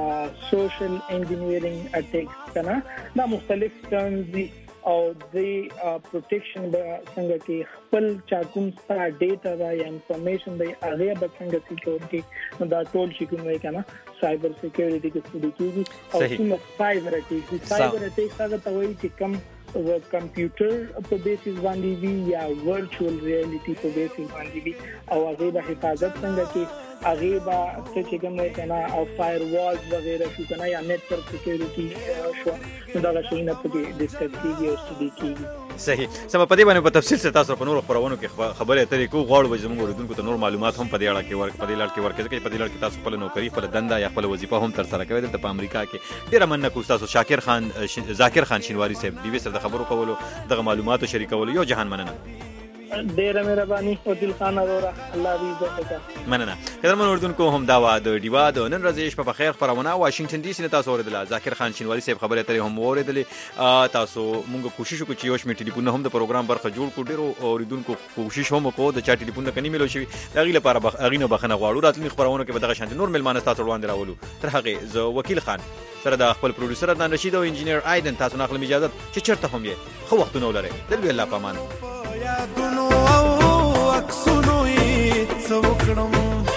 سوشل انجینیرینګ اٹیکس کنه دا مختلف ټرمز دي او د پروټیکشن به څنګه کې خپل چا کوم ستا ډیټا دا یا انفارمیشن دی هغه به څنګه سکیور کې نو دا ټول شي کوم وای کنه سایبر سکیورټي کې څه کېږي او کوم سایبر اٹیک سایبر اٹیک هغه ته وایي چې کوم د کمپیوټر په بیسس باندې وی یا ورچوال ریالټي په بیسس باندې وی او هغه د حفاظت څنګه کې هغه با چې کوم نه کنه او فایر والز وغیرہ شو کنه یا نیټورک سکیورټي شو دا شي نه پکې ډسکس کیږي او ستدي کیږي صحیح سم په دې باندې په تفصیل سره تاسو په نور خبرونو کې خبرې اترې کو غواړو به زموږ اوریدونکو ته نور معلومات هم په دې اړه کې ورک په دې لړ کې ورکړي چې په دې لړ کې تاسو خپل نوکری خپل دنده یا خپل وظیفه هم تر سره کوي دلته په امریکا کې ډیر مننه کوم تاسو شاکر خان ذاکر خان شینواری صاحب دیوي سره د خبرو کولو دغه معلوماتو شریکولو یو جهان مننه ډیره مهرباني او دل خان اورا الله دې عزت وکړي مننه قدرمن اوریدونکو هم دا وا د ډیوا د نن ورځې شپه په خیر خبرونه واشنگټن ډي سي نه تاسو اوریدل ذاکر خان شینواری صاحب خبره اترې هم اوریدلې تاسو موږ کوشش وکړو چې یو شمه ټلیفون هم د پروګرام برخه جوړ کړو ډیرو اوریدونکو کوشش هم وکړو د چا ټلیفون کني ملو شي دغه لپاره اغینه بخنه غواړو راتلونکي خبرونه کې به دغه شانت نور ملمانه تاسو وړاندې راولو تر هغه زه وکیل خان سره د خپل پروډوسر عدنان رشید او انجینیر ایدن تاسو نه خپل اجازه چې چرته هم یې خو وختونه ولرئ دلته الله پامان عکسونو یې څه وکړم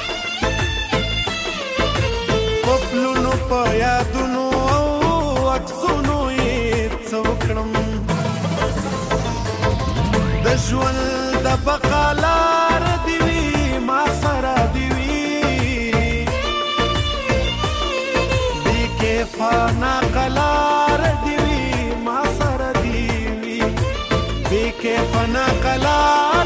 پپلونو په یادونو او عکسونو یې څه وکړم د ژوند د بقا لار دې وي ما سره دې وي فنا قلار دی وی ما سره دی وی بے کې فنا قلار